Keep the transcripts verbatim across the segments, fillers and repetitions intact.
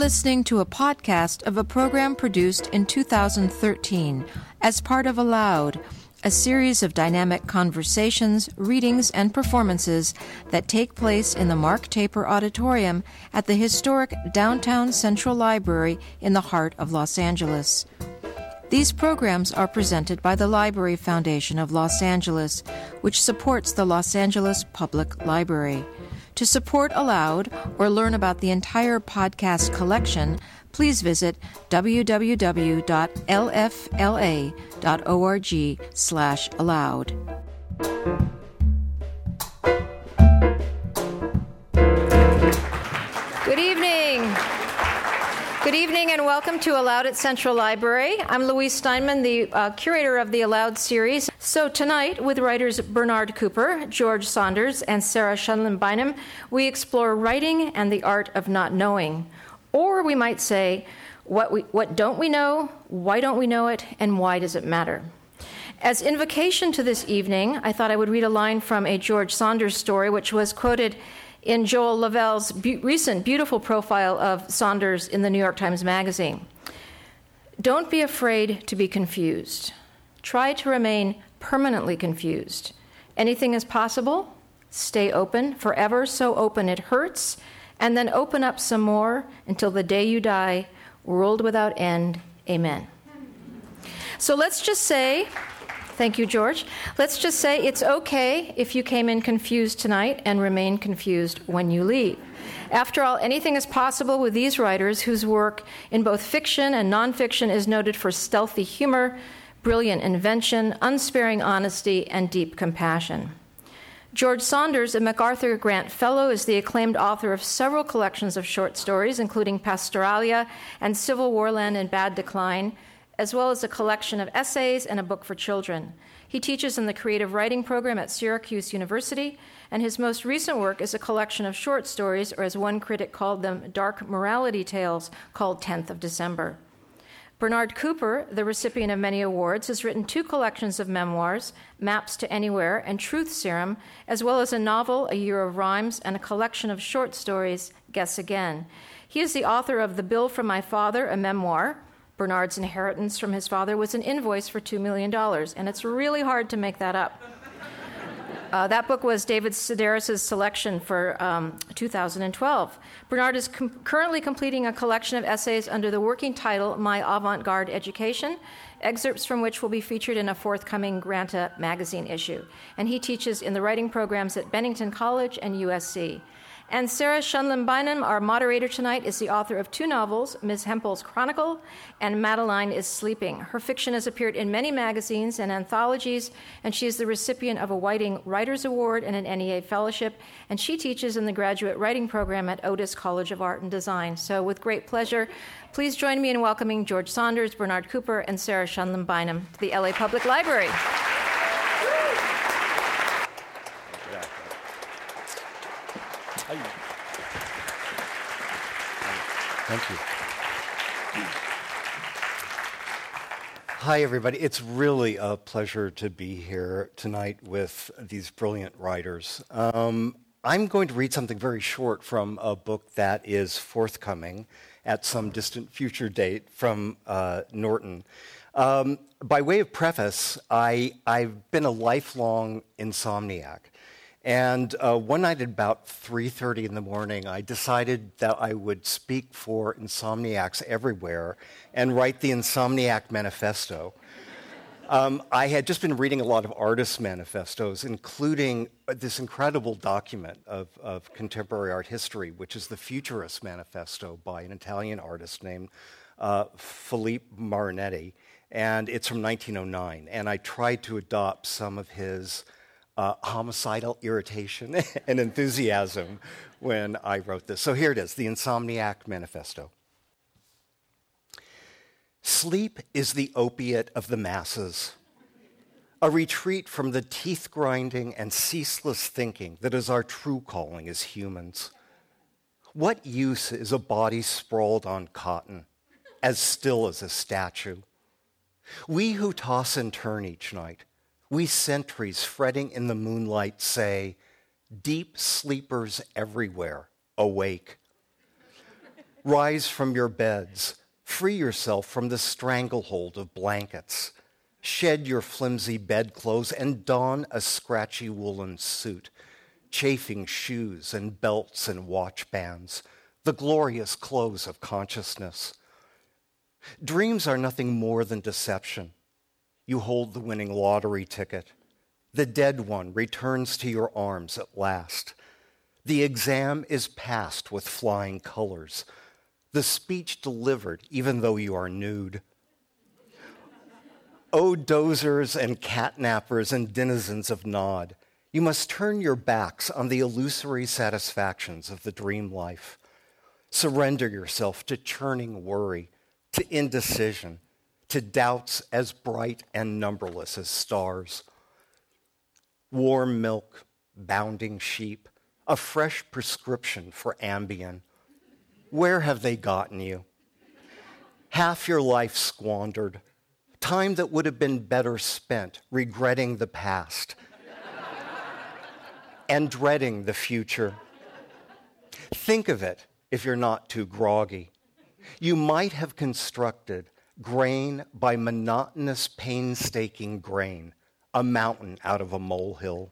listening to a podcast of a program produced in two thousand thirteen as part of Aloud, a series of dynamic conversations, readings, and performances that take place in the Mark Taper Auditorium at the historic Downtown Central Library in the heart of Los Angeles. These programs are presented by the Library Foundation of Los Angeles, which supports the Los Angeles Public Library. To support Aloud or learn about the entire podcast collection, please visit w w w dot l f l a dot org slash aloud. Good evening. Good evening and welcome to Aloud at Central Library. I'm Louise Steinman, the uh, curator of the Aloud series. So tonight, with writers Bernard Cooper, George Saunders, and Sarah Schunlin-Bynum, we explore writing and the art of not knowing. Or we might say, what we, what don't we know, why don't we know it, and why does it matter? As invocation to this evening, I thought I would read a line from a George Saunders story, which was quoted in Joel Lavelle's be- recent beautiful profile of Saunders in the New York Times Magazine. Don't be afraid to be confused. Try to remain permanently confused. Anything is possible. Stay open, forever so open it hurts, and then open up some more until the day you die, world without end. Amen. So let's just say, thank you, George. Let's just say it's okay if you came in confused tonight and remain confused when you leave. After all, anything is possible with these writers whose work in both fiction and nonfiction is noted for stealthy humor, brilliant invention, unsparing honesty, and deep compassion. George Saunders, a MacArthur Grant Fellow, is the acclaimed author of several collections of short stories, including Pastoralia and Civil War Land in Bad Decline, as well as a collection of essays and a book for children. He teaches in the creative writing program at Syracuse University, and his most recent work is a collection of short stories, or as one critic called them, dark morality tales, called tenth of December. Bernard Cooper, the recipient of many awards, has written two collections of memoirs, Maps to Anywhere and Truth Serum, as well as a novel, A Year of Rhymes, and a collection of short stories, Guess Again. He is the author of The Bill from My Father, a memoir. Bernard's inheritance from his father was an invoice for two million dollars, and it's really hard to make that up. Uh, that book was David Sedaris' selection for um, two thousand twelve. Bernard is com- currently completing a collection of essays under the working title My Avant-Garde Education, excerpts from which will be featured in a forthcoming Granta magazine issue. And he teaches in the writing programs at Bennington College and U S C. And Sarah Schunlin-Bynum, our moderator tonight, is the author of two novels, Miz Hempel's Chronicle and Madeline is Sleeping. Her fiction has appeared in many magazines and anthologies, and she is the recipient of a Whiting Writers Award and an N E A Fellowship, and she teaches in the graduate writing program at Otis College of Art and Design. So with great pleasure, please join me in welcoming George Saunders, Bernard Cooper, and Sarah Schunlin-Bynum to the L A Public Library. Thank you. Hi, everybody. It's really a pleasure to be here tonight with these brilliant writers. Um, I'm going to read something very short from a book that is forthcoming at some distant future date from uh, Norton. Um, by way of preface, I, I've been a lifelong insomniac. And uh, one night at about three thirty in the morning, I decided that I would speak for insomniacs everywhere and write the Insomniac Manifesto. Um, I had just been reading a lot of artists' manifestos, including this incredible document of, of contemporary art history, which is the Futurist Manifesto by an Italian artist named uh, Filippo Marinetti. And it's from nineteen oh nine. And I tried to adopt some of his Uh, homicidal irritation and enthusiasm when I wrote this. So here it is, the Insomniac Manifesto. Sleep is the opiate of the masses, a retreat from the teeth-grinding and ceaseless thinking that is our true calling as humans. What use is a body sprawled on cotton, as still as a statue? We who toss and turn each night, we sentries fretting in the moonlight say, deep sleepers everywhere, awake. Rise from your beds. Free yourself from the stranglehold of blankets. Shed your flimsy bedclothes and don a scratchy woolen suit. Chafing shoes and belts and watch bands. The glorious clothes of consciousness. Dreams are nothing more than deception. You hold the winning lottery ticket. The dead one returns to your arms at last. The exam is passed with flying colors. The speech delivered even though you are nude. O dozers and catnappers and denizens of Nod, you must turn your backs on the illusory satisfactions of the dream life. Surrender yourself to churning worry, to indecision, to doubts as bright and numberless as stars. Warm milk, bounding sheep, a fresh prescription for Ambien. Where have they gotten you? Half your life squandered, time that would have been better spent regretting the past and dreading the future. Think of it if you're not too groggy. You might have constructed, grain by monotonous, painstaking grain, a mountain out of a molehill.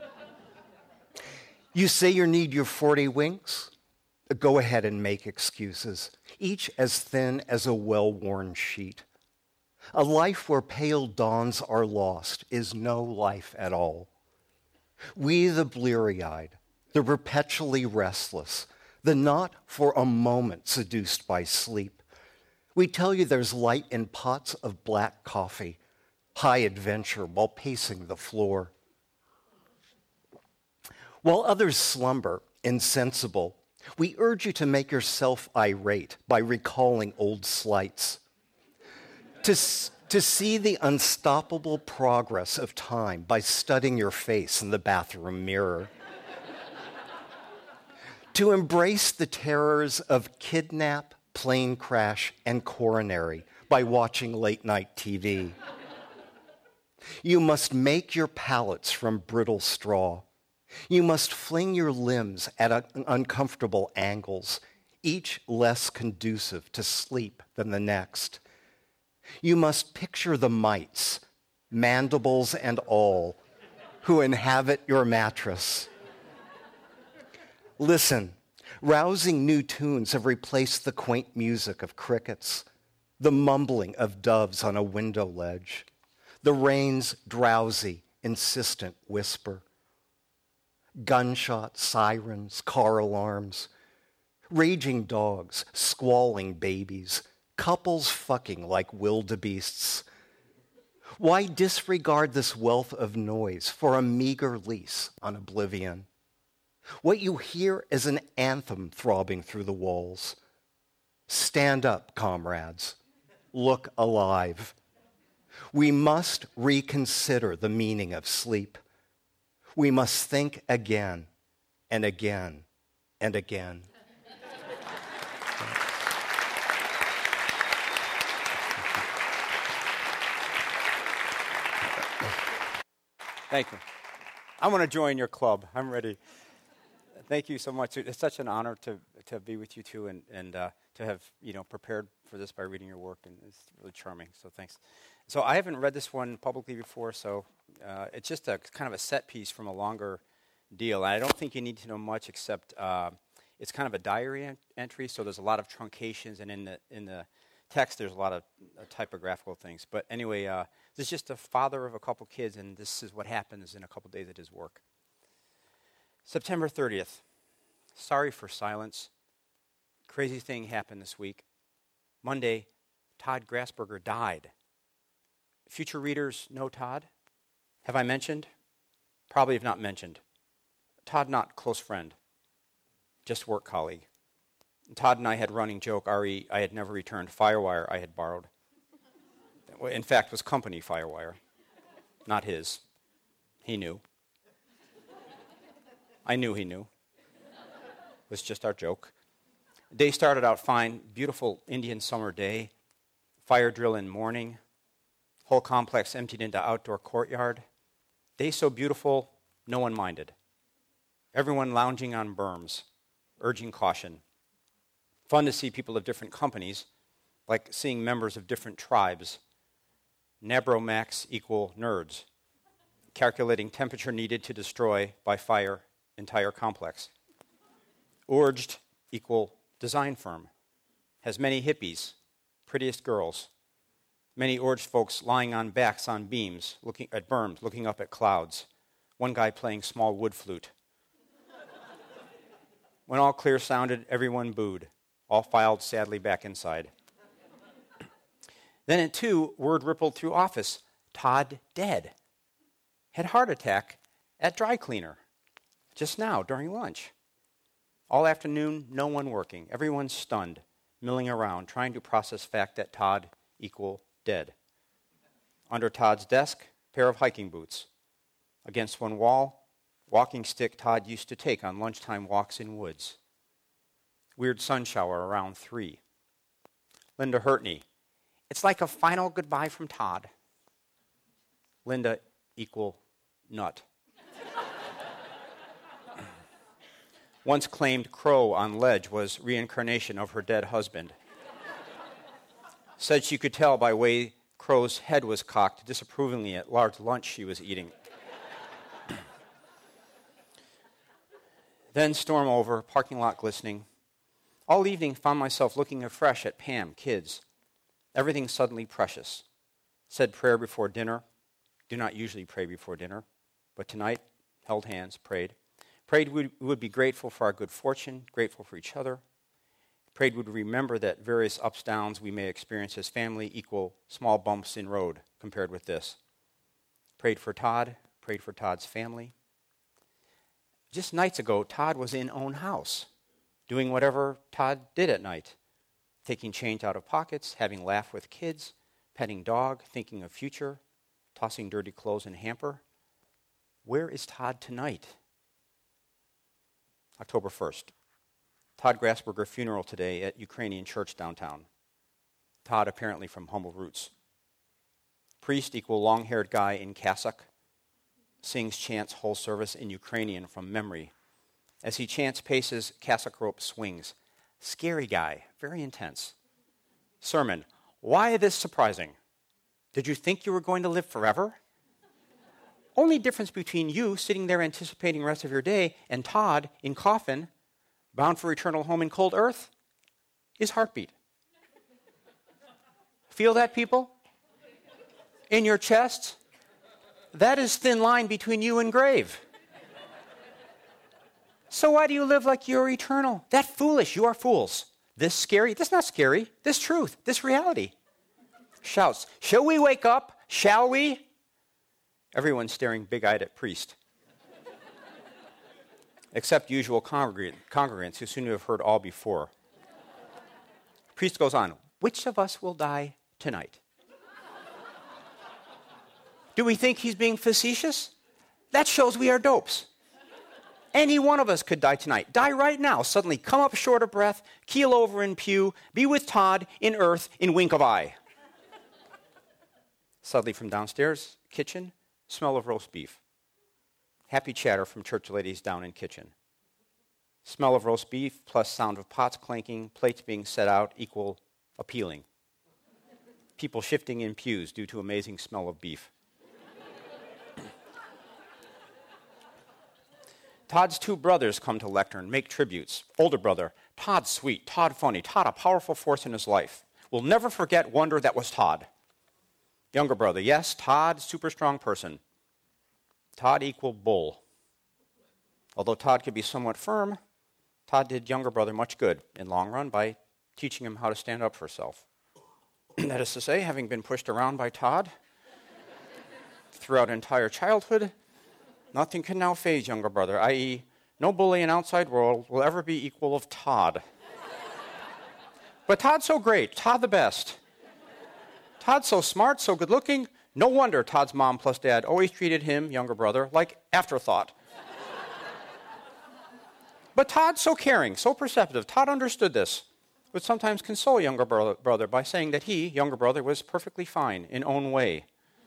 You say you need your forty winks? Go ahead and make excuses, each as thin as a well-worn sheet. A life where pale dawns are lost is no life at all. We, the bleary-eyed, the perpetually restless, the not for a moment seduced by sleep, we tell you there's light in pots of black coffee, high adventure while pacing the floor. While others slumber, insensible, we urge you to make yourself irate by recalling old slights. To, to see the unstoppable progress of time by studying your face in the bathroom mirror. To embrace the terrors of kidnap, plane crash, and coronary by watching late-night T V. You must make your palates from brittle straw. You must fling your limbs at uncomfortable angles, each less conducive to sleep than the next. You must picture the mites, mandibles and all, who inhabit your mattress. Listen, rousing new tunes have replaced the quaint music of crickets, the mumbling of doves on a window ledge, the rain's drowsy, insistent whisper. Gunshots, sirens, car alarms, raging dogs, squalling babies, couples fucking like wildebeests. Why disregard this wealth of noise for a meager lease on oblivion? What you hear is an anthem throbbing through the walls. Stand up, comrades. Look alive. We must reconsider the meaning of sleep. We must think again and again and again. Thank you. I want to join your club. I'm ready. Thank you so much. It's such an honor to to be with you two and and uh, to have you know prepared for this by reading your work, and it's really charming. So thanks. So I haven't read this one publicly before, so uh, it's just a kind of a set piece from a longer deal. And I don't think you need to know much except uh, it's kind of a diary ent- entry. So there's a lot of truncations, and in the in the text there's a lot of uh, typographical things. But anyway, uh, this is just a father of a couple kids, and this is what happens in a couple days at his work. September thirtieth. Sorry for silence. Crazy thing happened this week. Monday, Todd Grassberger died. Future readers know Todd? Have I mentioned? Probably have not mentioned. Todd, not close friend, just work colleague. Todd and I had running joke, R E, I had never returned Firewire I had borrowed. In fact, was company Firewire, not his. He knew. I knew he knew. It was just our joke. Day started out fine. Beautiful Indian summer day. Fire drill in morning. Whole complex emptied into outdoor courtyard. Day so beautiful, no one minded. Everyone lounging on berms, urging caution. Fun to see people of different companies, like seeing members of different tribes. Nabromax equal nerds. Calculating temperature needed to destroy by fire entire complex. Urged equal design firm. Has many hippies, prettiest girls. Many Urged folks lying on backs on beams, looking at berms, looking up at clouds. One guy playing small wood flute. When all clear sounded, everyone booed. All filed sadly back inside. Then at two, word rippled through office. Todd dead. Had heart attack at dry cleaner. Just now, during lunch. All afternoon, no one working. Everyone stunned, milling around, trying to process fact that Todd equal dead. Under Todd's desk, pair of hiking boots. Against one wall, walking stick Todd used to take on lunchtime walks in woods. Weird sun shower around three. Linda Hurtney. It's like a final goodbye from Todd. Linda equal nut. Once claimed crow on ledge was reincarnation of her dead husband. Said she could tell by way crow's head was cocked disapprovingly at large lunch she was eating. Then storm over, parking lot glistening. All evening found myself looking afresh at Pam, kids. Everything suddenly precious. Said prayer before dinner. Do not usually pray before dinner, but tonight held hands, prayed. Prayed we would be grateful for our good fortune, grateful for each other. Prayed we'd remember that various ups, downs we may experience as family equal small bumps in road compared with this. Prayed for Todd, prayed for Todd's family. Just nights ago, Todd was in own house, doing whatever Todd did at night, taking change out of pockets, having laugh with kids, petting dog, thinking of future, tossing dirty clothes in hamper. Where is Todd tonight? October first. Todd Grasberger funeral today at Ukrainian church downtown. Todd apparently from humble roots. Priest equal long-haired guy in cassock. Sings chants whole service in Ukrainian from memory. As he chants, paces, cassock rope swings. Scary guy, very intense. Sermon, why this surprising? Did you think you were going to live forever? Only difference between you sitting there anticipating the rest of your day and Todd in coffin, bound for eternal home in cold earth, is heartbeat. Feel that, people? In your chest? That is thin line between you and grave. So why do you live like you're eternal? That foolish, you are fools. This scary, this not scary. This truth, this reality. Shouts, shall we wake up? Shall we? Everyone staring big-eyed at priest. Except usual congregant, congregants who seem to have heard all before. Priest goes on, which of us will die tonight? Do we think he's being facetious? That shows we are dopes. Any one of us could die tonight. Die right now. Suddenly come up short of breath, keel over in pew, be with Todd in earth in wink of eye. Suddenly from downstairs, kitchen, smell of roast beef. Happy chatter from church ladies down in kitchen. Smell of roast beef plus sound of pots clanking, plates being set out equal appealing. People shifting in pews due to amazing smell of beef. Todd's two brothers come to lectern, make tributes. Older brother, Todd sweet, Todd funny, Todd a powerful force in his life. Will never forget wonder that was Todd. Younger brother, yes, Todd, super strong person. Todd equal bull. Although Todd could be somewhat firm, Todd did younger brother much good in long run by teaching him how to stand up for himself. That is to say, having been pushed around by Todd throughout entire childhood, nothing can now faze younger brother, that is, no bully in outside world will ever be equal of Todd. But Todd's so great, Todd the best. Todd's so smart, so good looking, no wonder Todd's mom plus dad always treated him, younger brother, like afterthought. But Todd's so caring, so perceptive, Todd understood this, would sometimes console younger bro- brother by saying that he, younger brother, was perfectly fine in own way.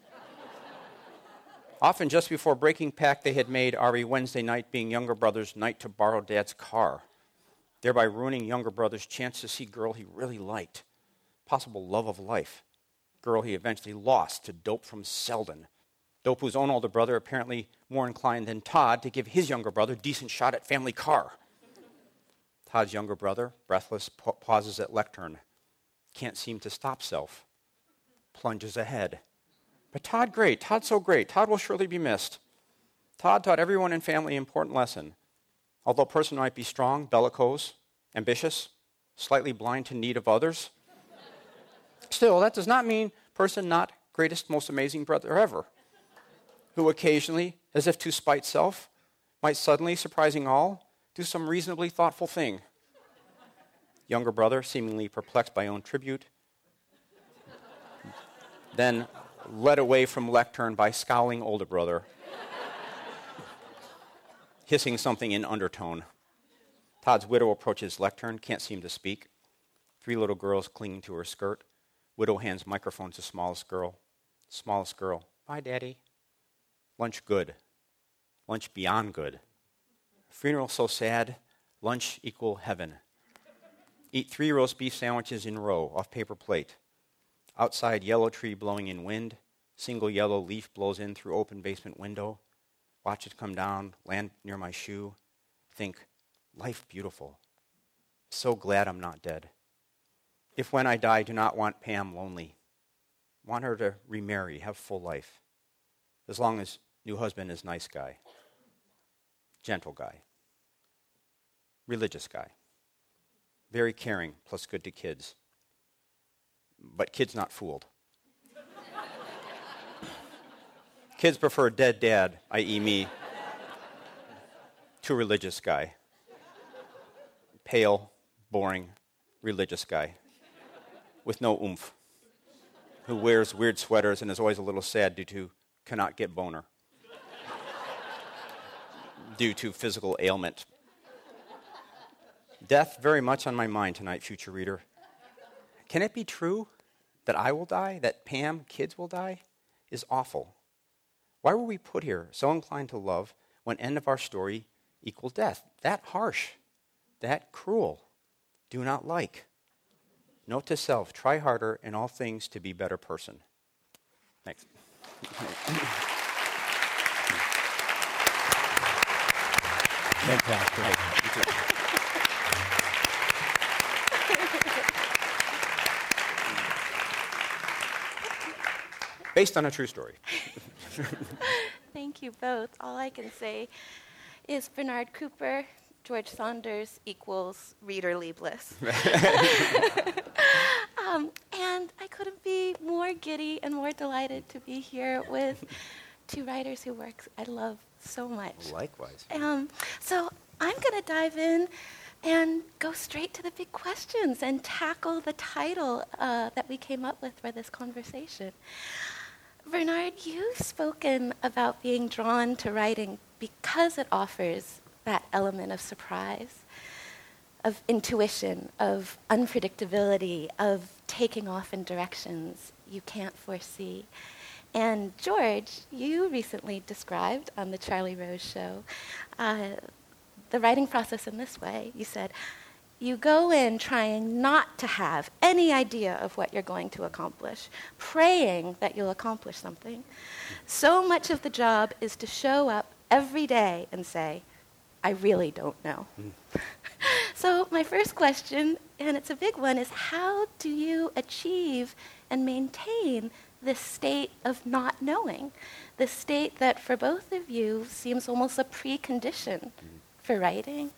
Often just before breaking pact they had made Ari Wednesday night being younger brother's night to borrow dad's car. thereby ruining younger brother's chance to see girl he really liked, possible love of life, girl he eventually lost to dope from Selden. Dope, whose own older brother apparently more inclined than Todd to give his younger brother a decent shot at family car. Todd's younger brother, breathless, pa- pauses at lectern. Can't seem to stop self. Plunges ahead. But Todd, great. Todd's so great. Todd will surely be missed. Todd taught everyone in family an important lesson. Although a person might be strong, bellicose, ambitious, slightly blind to need of others, still, that does not mean person not greatest, most amazing brother ever, who occasionally, as if to spite self, might suddenly, surprising all, do some reasonably thoughtful thing. Younger brother, seemingly perplexed by own tribute, then led away from lectern by scowling older brother, hissing something in undertone. Todd's widow approaches lectern, can't seem to speak. Three little girls clinging to her skirt. Widow hands microphone to smallest girl. Smallest girl, bye, Daddy. Lunch good. Lunch beyond good. Funeral so sad, lunch equal heaven. Eat three roast beef sandwiches in row off paper plate. Outside yellow tree blowing in wind. Single yellow leaf blows in through open basement window. Watch it come down, land near my shoe. Think, life beautiful. So glad I'm not dead. If when I die, do not want Pam lonely. Want her to remarry, have full life. As long as new husband is nice guy. Gentle guy. Religious guy. Very caring, plus good to kids. But kids not fooled. Kids prefer dead dad, that is me, to religious guy. Pale, boring, religious guy. With no oomph. Who wears weird sweaters and is always a little sad due to cannot get boner. Due to physical ailment. Death very much on my mind tonight, future reader. Can it be true that I will die, that Pam, kids will die? Is awful. Why were we put here, so inclined to love, when end of our story equal death? That harsh, that cruel, do not like. Note to self, try harder in all things to be better person. Thanks. Fantastic. Thank you. Based on a true story. Thank you both. All I can say is Bernard Cooper, George Saunders equals readerly bliss. um, and I couldn't be more giddy and more delighted to be here with two writers whose works I love so much. Likewise. Um, so I'm going to dive in and go straight to the big questions and tackle the title uh, that we came up with for this conversation. Bernard, you've spoken about being drawn to writing because it offers that element of surprise, of intuition, of unpredictability, of taking off in directions you can't foresee. And George, you recently described on the Charlie Rose Show uh, the writing process in this way. You said, you go in trying not to have any idea of what you're going to accomplish, praying that you'll accomplish something. So much of the job is to show up every day and say, I really don't know. Mm. So my first question, and it's a big one, is how do you achieve and maintain this state of not knowing, this state that for both of you seems almost a precondition mm. for writing?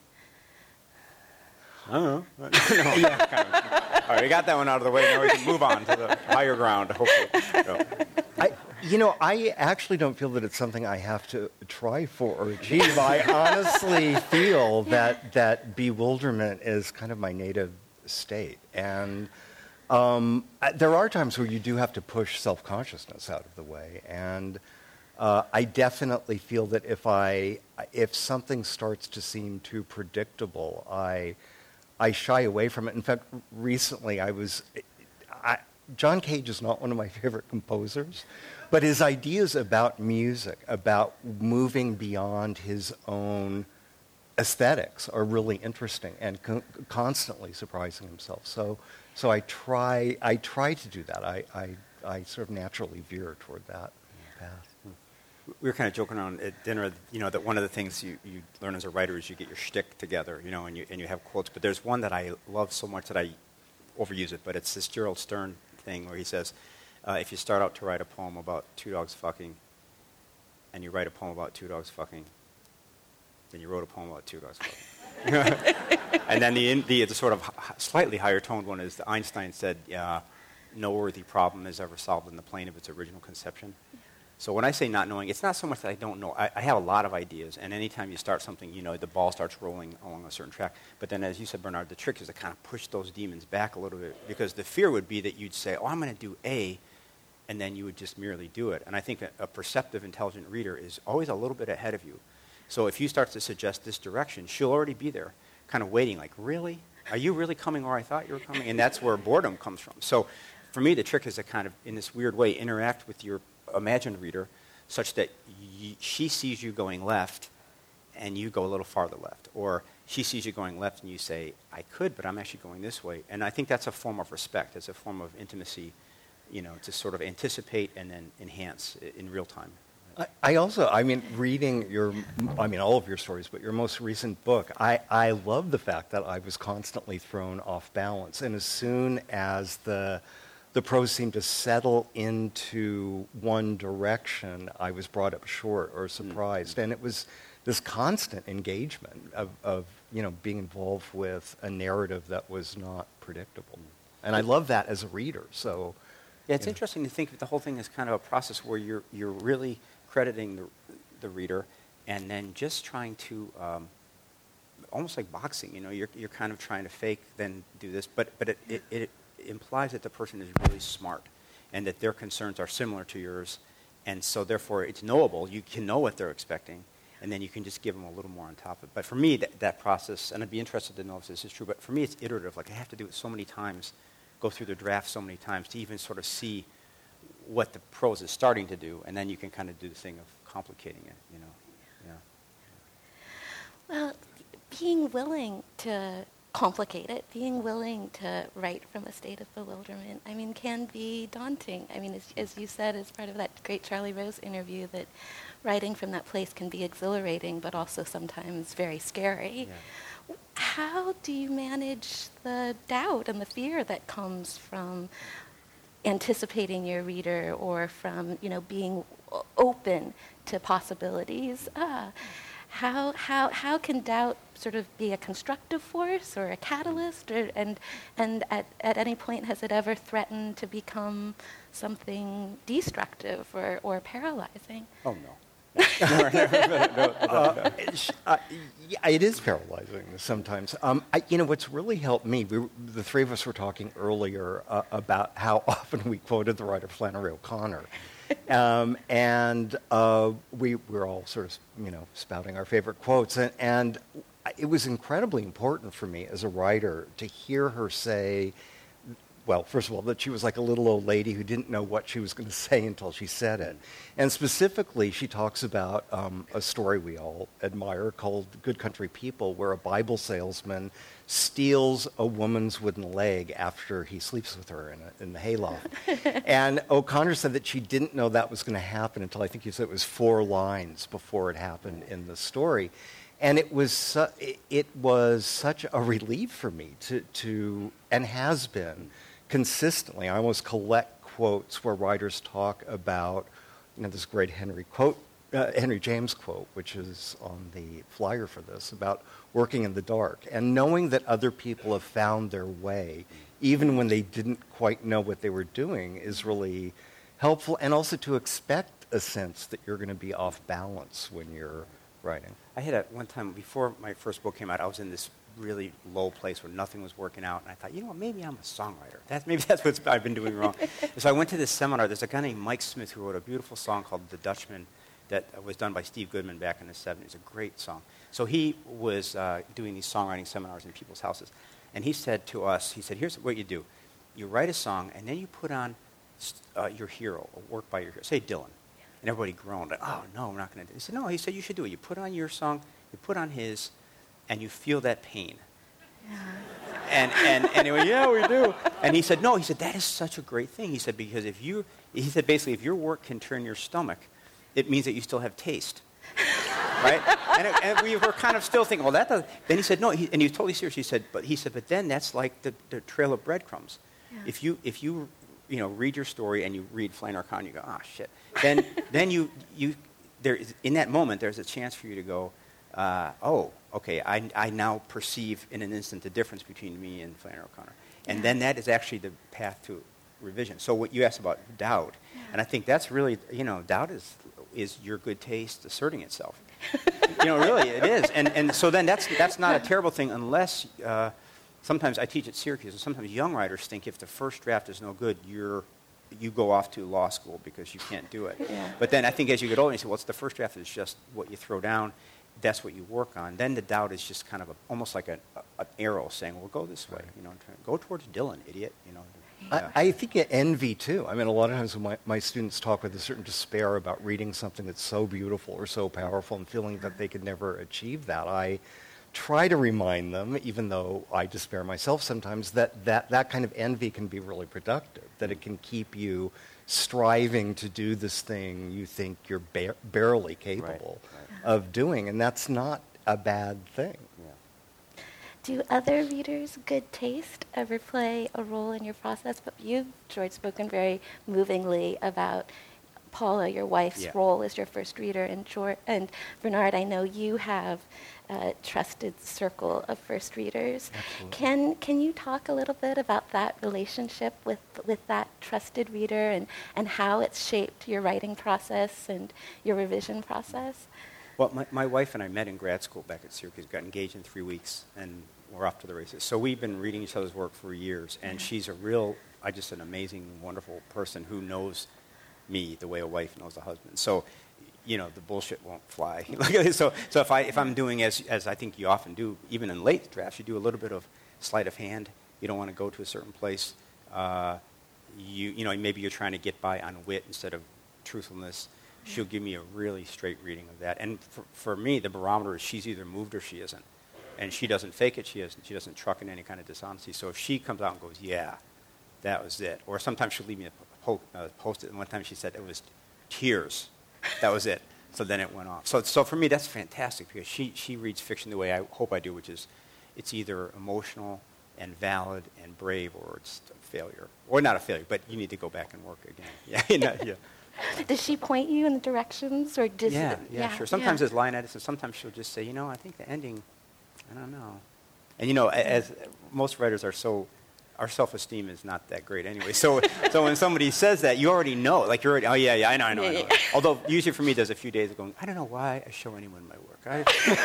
I don't know. no, yeah. kind of. All right, we got that one out of the way. Now we can move on to the higher ground, hopefully. So. I, you know, I actually don't feel that it's something I have to try for or achieve. I honestly feel that that bewilderment is kind of my native state. And um, I, there are times where you do have to push self-consciousness out of the way. And uh, I definitely feel that if I, if something starts to seem too predictable, I... I shy away from it. In fact, recently I was, I, John Cage is not one of my favorite composers, but his ideas about music, about moving beyond his own aesthetics are really interesting and co- constantly surprising himself. So, so I try I try to do that. I, I, I sort of naturally veer toward that path. We were kind of joking around at dinner, you know, that one of the things you, you learn as a writer is you get your shtick together, you know, and you and you have quotes. But there's one that I love so much that I overuse it, but it's this Gerald Stern thing where he says, uh, if you start out to write a poem about two dogs fucking, and you write a poem about two dogs fucking, then you wrote a poem about two dogs fucking. And then the, the, the sort of slightly higher toned one is that Einstein said, uh, no worthy problem is ever solved in the plane of its original conception. So when I say not knowing, it's not so much that I don't know. I, I have a lot of ideas, and anytime you start something, you know, the ball starts rolling along a certain track. But then, as you said, Bernard, the trick is to kind of push those demons back a little bit, because the fear would be that you'd say, oh, I'm going to do A, and then you would just merely do it. And I think a, a perceptive, intelligent reader is always a little bit ahead of you. So if you start to suggest this direction, she'll already be there, kind of waiting, like, really? Are you really coming where I thought you were coming? And that's where boredom comes from. So for me, the trick is to kind of, in this weird way, interact with your imagined reader such that y- she sees you going left and you go a little farther left. Or she sees you going left and you say, I could, but I'm actually going this way. And I think that's a form of respect. It's a form of intimacy, you know, to sort of anticipate and then enhance in real time. I, I also, I mean, reading your, I mean, all of your stories, but your most recent book, I, I love the fact that I was constantly thrown off balance. And as soon as the the prose seemed to settle into one direction, I was brought up short or surprised. Mm-hmm. And it was this constant engagement of, of, you know, being involved with a narrative that was not predictable. Mm-hmm. And I love that as a reader, so... Yeah, it's you know. interesting to think that the whole thing is kind of a process where you're you're really crediting the, the reader and then just trying to, um, almost like boxing, you know, you're you're kind of trying to fake, then do this, but, but it, it, it implies that the person is really smart and that their concerns are similar to yours, and so therefore it's knowable. You can know what they're expecting, and then you can just give them a little more on top of it. But for me, that, that process, and I'd be interested to know if this is true, but for me it's iterative. Like I have to do it so many times, go through the draft so many times to even sort of see what the prose is starting to do, and then you can kind of do the thing of complicating it, you know. Yeah. Well, being willing to complicate it, being willing to write from a state of bewilderment, I mean, can be daunting. I mean, as, as you said, as part of that great Charlie Rose interview, that writing from that place can be exhilarating, but also sometimes very scary. Yeah. How do you manage the doubt and the fear that comes from anticipating your reader, or from, you know, being open to possibilities? Uh, how how how can doubt sort of be a constructive force or a catalyst, or, and and at, at any point has it ever threatened to become something destructive or, or paralyzing? Oh no. no, no, no, no, uh, it, uh, yeah, it is paralyzing sometimes. Um, I, you know, what's really helped me, we, the three of us were talking earlier uh, about how often we quoted the writer Flannery O'Connor. um, and uh, we were all sort of, you know, spouting our favorite quotes. And, and it was incredibly important for me as a writer to hear her say, well, first of all, that she was like a little old lady who didn't know what she was going to say until she said it. And specifically, she talks about um, a story we all admire called Good Country People, where a Bible salesman steals a woman's wooden leg after he sleeps with her in, a, in the hayloft. And O'Connor said that she didn't know that was going to happen until I think you said it was four lines before it happened in the story. And it was su- it was such a relief for me to, to and has been, consistently. I almost collect quotes where writers talk about, you know, this great Henry quote, uh, Henry James quote, which is on the flyer for this, about working in the dark. And knowing that other people have found their way, even when they didn't quite know what they were doing, is really helpful. And also to expect a sense that you're going to be off balance when you're writing. I had a, one time, before my first book came out, I was in this really low place where nothing was working out, and I thought, you know what, maybe I'm a songwriter. That's, maybe that's what I've been doing wrong. So I went to this seminar. There's a guy named Mike Smith who wrote a beautiful song called The Dutchman that was done by Steve Goodman back in the seventies. A great song. So he was uh, doing these songwriting seminars in people's houses, and he said to us, he said, here's what you do. You write a song, and then you put on uh, your hero, or work by your hero. Say Dylan. And everybody groaned. Oh, no, I'm not going to do it. He said, no, he said, you should do it. You put on your song, you put on his, and you feel that pain. Yeah. And, and, and he went, yeah, we do. And he said, no, he said, that is such a great thing. He said, because if you, he said, basically, if your work can turn your stomach, it means that you still have taste. Right? And, it, and we were kind of still thinking, well, that doesn't. Then he said, no, he, and he was totally serious. He said, but he said, but then that's like the, the trail of breadcrumbs. Yeah. If you, if you, you know, read your story and you read Flannery O'Connor, you go, ah, shit. Then, then you, you, there is, in that moment, there's a chance for you to go, uh, oh, okay, I, I now perceive in an instant the difference between me and Flannery O'Connor. And yeah. then that is actually the path to revision. So what you asked about doubt, yeah. and I think that's really, you know, doubt is is your good taste asserting itself. You know, really, it is. And and so then that's that's not a terrible thing unless, uh, sometimes I teach at Syracuse, and sometimes young writers think if the first draft is no good, you're you go off to law school because you can't do it. Yeah. But then I think as you get older, you say, well, it's the first draft is just what you throw down. That's what you work on. Then the doubt is just kind of a, almost like a, a, an arrow saying, well, go this way. You know, go towards Dylan, idiot. You know. Yeah. I, I think envy, too. I mean, a lot of times when my, my students talk with a certain despair about reading something that's so beautiful or so powerful and feeling that they could never achieve that, I try to remind them, even though I despair myself sometimes, that that, that kind of envy can be really productive, that it can keep you striving to do this thing you think you're ba- barely capable right, right. of doing, and that's not a bad thing. Yeah. Do other readers' good taste ever play a role in your process? But you've, George, spoken very movingly about Paula, your wife's yeah. role as your first reader, and George, and Bernard, I know you have a trusted circle of first readers. Absolutely. Can can you talk a little bit about that relationship with, with that trusted reader and, and how it's shaped your writing process and your revision process? Well, my, my wife and I met in grad school back at Syracuse, got engaged in three weeks, and we're off to the races. So we've been reading each other's work for years, and mm-hmm. she's a real, I just an amazing, wonderful person who knows me the way a wife knows a husband. So, you know, the bullshit won't fly. so, so if I if I'm doing as as I think you often do, even in late drafts, you do a little bit of sleight of hand. You don't want to go to a certain place. Uh, you you know, maybe you're trying to get by on wit instead of truthfulness. She'll give me a really straight reading of that. And for, for me, the barometer is she's either moved or she isn't. And she doesn't fake it. She doesn't. She doesn't truck in any kind of dishonesty. So if she comes out and goes, yeah, that was it. Or sometimes she'll leave me a po- uh, post-it. And one time she said it was tears. That was it. So then it went off. So so for me, that's fantastic because she, she reads fiction the way I hope I do, which is it's either emotional and valid and brave or it's a failure. Or not a failure, but you need to go back and work again. Yeah, you know, yeah. Does she point you in the directions or does yeah, it, yeah, yeah, sure. Sometimes yeah. there's line edits and sometimes she'll just say, you know, I think the ending, I don't know. And you know, as most writers are so, our self-esteem is not that great anyway. So so when somebody says that, you already know. Like you're already, oh yeah, yeah, I know, I know, I know. Although usually for me, there's a few days of going, I don't know why I show anyone my work. I,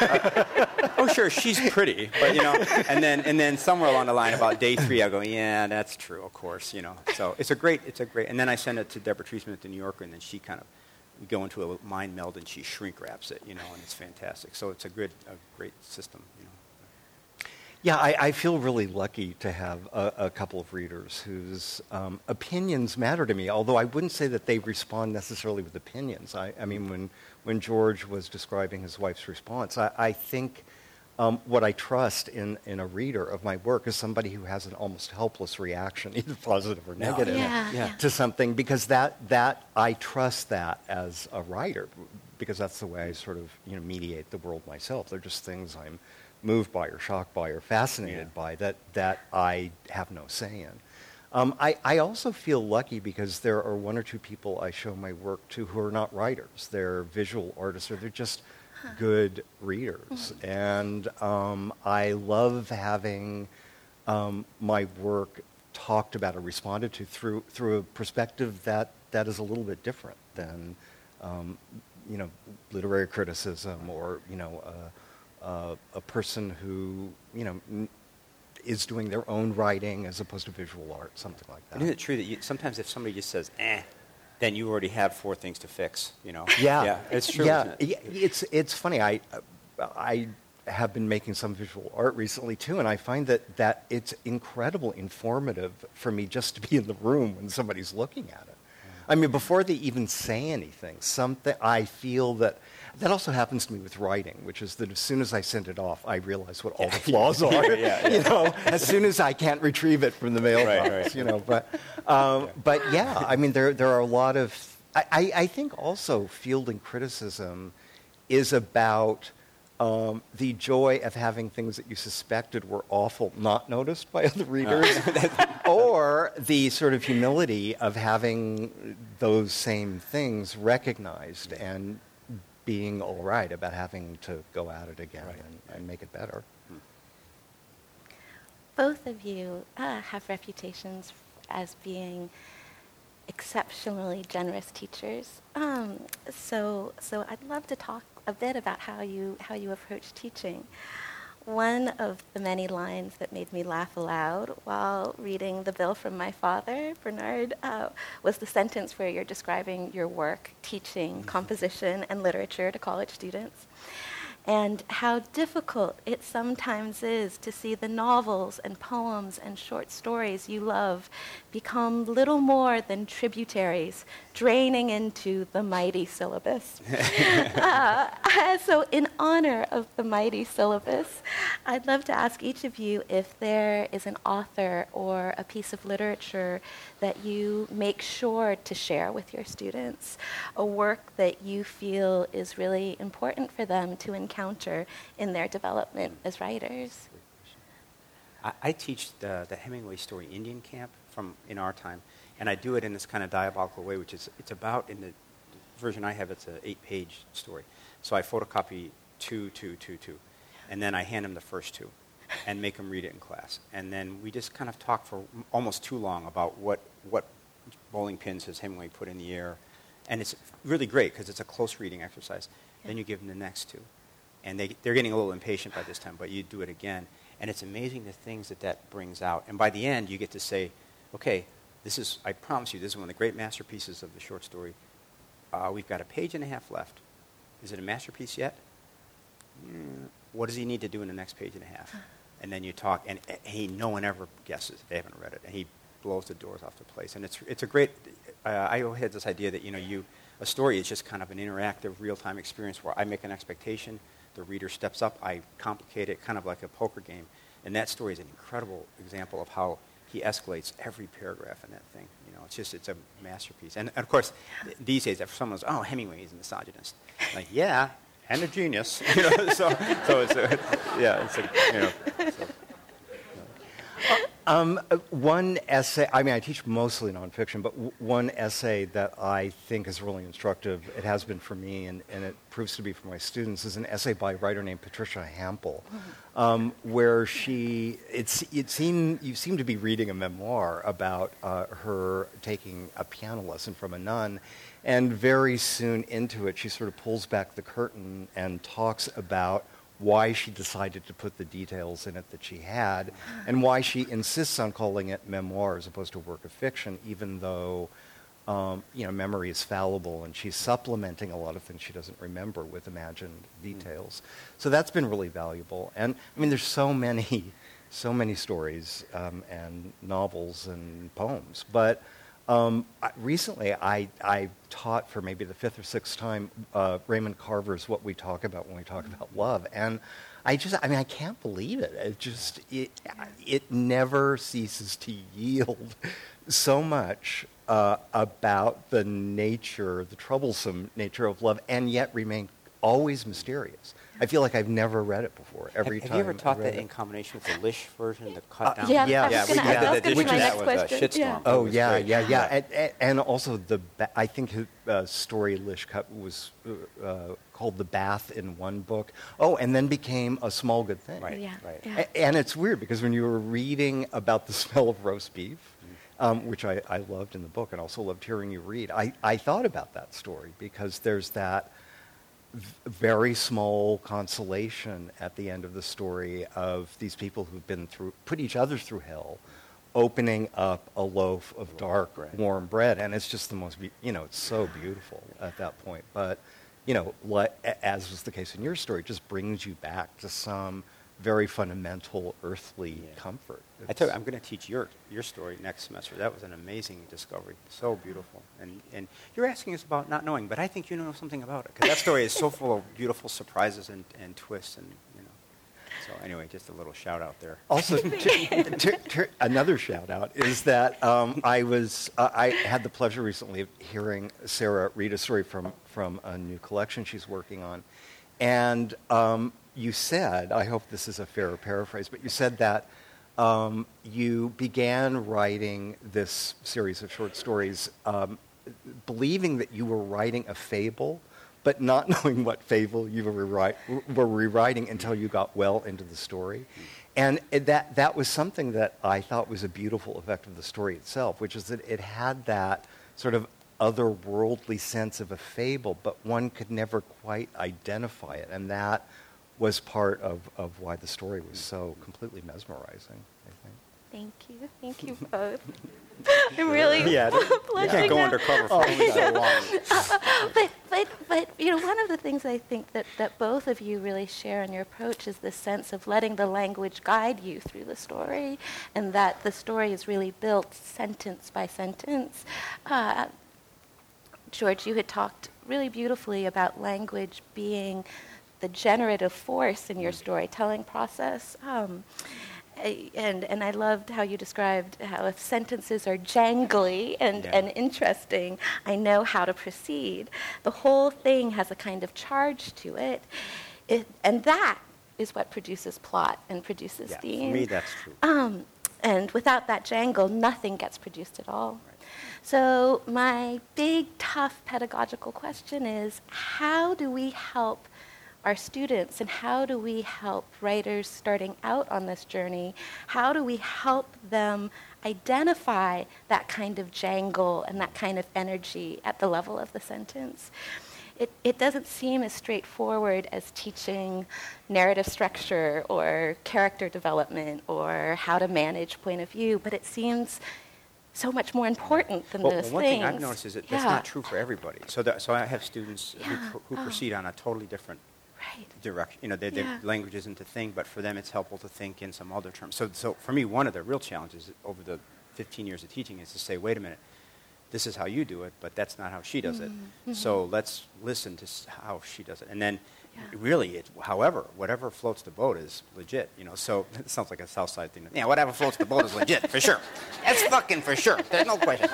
uh, oh sure, she's pretty, but you know, and then and then somewhere along the line, about day three, I go, yeah, that's true, of course, you know. So it's a great, it's a great, and then I send it to Deborah Treisman at the New Yorker, and then she kind of, we go into a mind meld and she shrink wraps it, you know, and it's fantastic. So it's a good, a great system, you know. Yeah, I, I feel really lucky to have a, a couple of readers whose um, opinions matter to me, although I wouldn't say that they respond necessarily with opinions. I, I mean, when, when George was describing his wife's response, I, I think um, what I trust in, in a reader of my work is somebody who has an almost helpless reaction, either positive or negative, yeah, yeah. to something, because that, that I trust that as a writer, because that's the way I sort of you know mediate the world myself. They're just things I'm moved by or shocked by or fascinated yeah. by that, that I have no say in. Um, I, I also feel lucky because there are one or two people I show my work to who are not writers. They're visual artists or they're just huh. good readers. Mm-hmm. And um, I love having um, my work talked about or responded to through through a perspective that, that is a little bit different than um, you know literary criticism or you know uh, Uh, a person who, you know, n- is doing their own writing as opposed to visual art, something like that. Isn't it true that you, sometimes if somebody just says, eh, then you already have four things to fix, you know? Yeah. Yeah, it's true, yeah. isn't it? Yeah, it's, it's funny. I, I have been making some visual art recently, too, and I find that, that it's incredibly informative for me just to be in the room when somebody's looking at it. I mean, before they even say anything, something I feel that that also happens to me with writing, which is that as soon as I send it off, I realize what all the flaws are. yeah, yeah. You know, as soon as I can't retrieve it from the mailbox, Right, right. you know. But, um, Yeah. but yeah, I mean, there there are a lot of. I, I, I think also fielding criticism is about um, the joy of having things that you suspected were awful not noticed by other readers, or the sort of humility of having those same things recognized and being all right about having to go at it again Right. and, and make it better. Both of you uh, have reputations as being exceptionally generous teachers. Um, so, so I'd love to talk a bit about how you how you approach teaching. One of the many lines that made me laugh aloud while reading the bill from my father, Bernard, uh, was the sentence where you're describing your work teaching composition and literature to college students, and how difficult it sometimes is to see the novels and poems and short stories you love become little more than tributaries draining into the mighty syllabus. uh, so in honor of the mighty syllabus, I'd love to ask each of you if there is an author or a piece of literature that you make sure to share with your students, a work that you feel is really important for them to encounter in their development as writers. I, I teach the, the Hemingway story Indian Camp from in our time, and I do it in this kind of diabolical way, which is it's about, in the version I have, it's an eight-page story. So I photocopy two, two, two, two, and then I hand them the first two and make them read it in class. And then we just kind of talk for m- almost too long about what, what bowling pins has Hemingway put in the air. And it's really great because it's a close reading exercise. Yeah. Then you give them the next two. And they, they're getting a little impatient by this time, but you do it again. And it's amazing the things that that brings out. And by the end, you get to say, okay, this is, I promise you, this is one of the great masterpieces of the short story. Uh, we've got a page and a half left. Is it a masterpiece yet? Mm, what does he need to do in the next page and a half? And then you talk, and uh, he, no one ever guesses. They haven't read it. And he blows the doors off the place. And it's it's a great, uh, I had this idea that, you know, you a story is just kind of an interactive, real-time experience where I make an expectation, the reader steps up, I complicate it, kind of like a poker game. And that story is an incredible example of how he escalates every paragraph in that thing. You know, it's just, it's a masterpiece. And, and of course, th- these days, if someone says, oh, Hemingway is a misogynist, like, yeah, and a genius. You know, so, so it's a, yeah, it's a, you know. So. Um, uh, one essay, I mean, I teach mostly nonfiction, but w- one essay that I think is really instructive, it has been for me, and, and it proves to be for my students, is an essay by a writer named Patricia Hampel, um, where she, it's, it seem, you seem to be reading a memoir about uh, her taking a piano lesson from a nun, and very soon into it, she sort of pulls back the curtain and talks about why she decided to put the details in it that she had, and why she insists on calling it memoir as opposed to a work of fiction, even though um, you know, memory is fallible, and she's supplementing a lot of things she doesn't remember with imagined details. Mm. So that's been really valuable. And I mean, there's so many, so many stories um, and novels and poems, but Um, I, recently, I, I taught for maybe the fifth or sixth time uh, Raymond Carver's What We Talk About When We Talk About Love, and I just, I mean, I can't believe it. It just, it, it never ceases to yield so much uh, about the nature, the troublesome nature of love, and yet remain always mysterious. I feel like I've never read it before. Every have, time have you ever taught that it. in combination with the Lish version, the cut down? Uh, yeah, yeah, I was yeah, gonna, we- yeah, that was that- gonna be my which next is- question. Shitstorm. Yeah. Oh, was yeah, great. yeah, yeah, Yeah. And, and- and also the ba- I think his uh, story Lish cut was uh, uh, called The Bath in one book. Oh, and then became A Small Good Thing. Right, Yeah, right. yeah. A- and it's weird because when you were reading about the smell of roast beef, um, which I, I loved in the book and also loved hearing you read, I, I thought about that story because there's that v- very small consolation at the end of the story of these people who've been through, put each other through hell, opening up a loaf of dark, bread. warm bread. And it's just the most, be- you know, it's so beautiful at that point. But, you know, like, a- as was the case in your story, it just brings you back to some very fundamental earthly Yeah. comfort. I tell you, I'm going to teach your your story next semester. That was an amazing discovery. So beautiful. And and you're asking us about not knowing, but I think you know something about it. Because that story is so full of beautiful surprises and, and twists. And, you know. So anyway, just a little shout out there. Also, to, to, to, another shout out is that um, I was uh, I had the pleasure recently of hearing Sarah read a story from, from a new collection she's working on. And um, you said, I hope this is a fair paraphrase, but you said that um, you began writing this series of short stories um, believing that you were writing a fable, but not knowing what fable you were, rewrite, were rewriting until you got well into the story. And it, that, that was something that I thought was a beautiful effect of the story itself, which is that it had that sort of otherworldly sense of a fable, but one could never quite identify it. And that was part of, of why the story was so completely mesmerizing, I think. Thank you. Thank you both. I'm really Yeah, you blushing can't go now. undercover for only so long. but, but, but, you know, one of the things I think that, that both of you really share in your approach is this sense of letting the language guide you through the story, and that the story is really built sentence by sentence. Uh, George, you had talked really beautifully about language being the generative force in your storytelling process. Um, And, and I loved how you described how if sentences are jangly and, Yeah. and interesting, I know how to proceed. The whole thing has a kind of charge to it. it and that is what produces plot and produces Yeah, theme. for me, that's true. Um, and without that jangle, nothing gets produced at all. Right. So my big, tough pedagogical question is, how do we help our students, and how do we help writers starting out on this journey? How do we help them identify that kind of jangle and that kind of energy at the level of the sentence? It, it doesn't seem as straightforward as teaching narrative structure or character development or how to manage point of view, but it seems so much more important than Well, those well, one things. thing I've noticed is that that's Yeah. not true for everybody. So, that, so I have students Yeah. who, who Oh. proceed on a totally different Right. direction. You know, their, their Yeah. language isn't a thing, but for them it's helpful to think in some other terms. So, so for me, one of the real challenges over the fifteen years of teaching is to say, wait a minute, this is how you do it, but that's not how she does it. Mm-hmm. So let's listen to s- how she does it. And then Yeah. really, it, however, whatever floats the boat is legit, you know. So it sounds like a South Side thing. Yeah, whatever floats the boat is legit, for sure. That's fucking for sure. There's no question.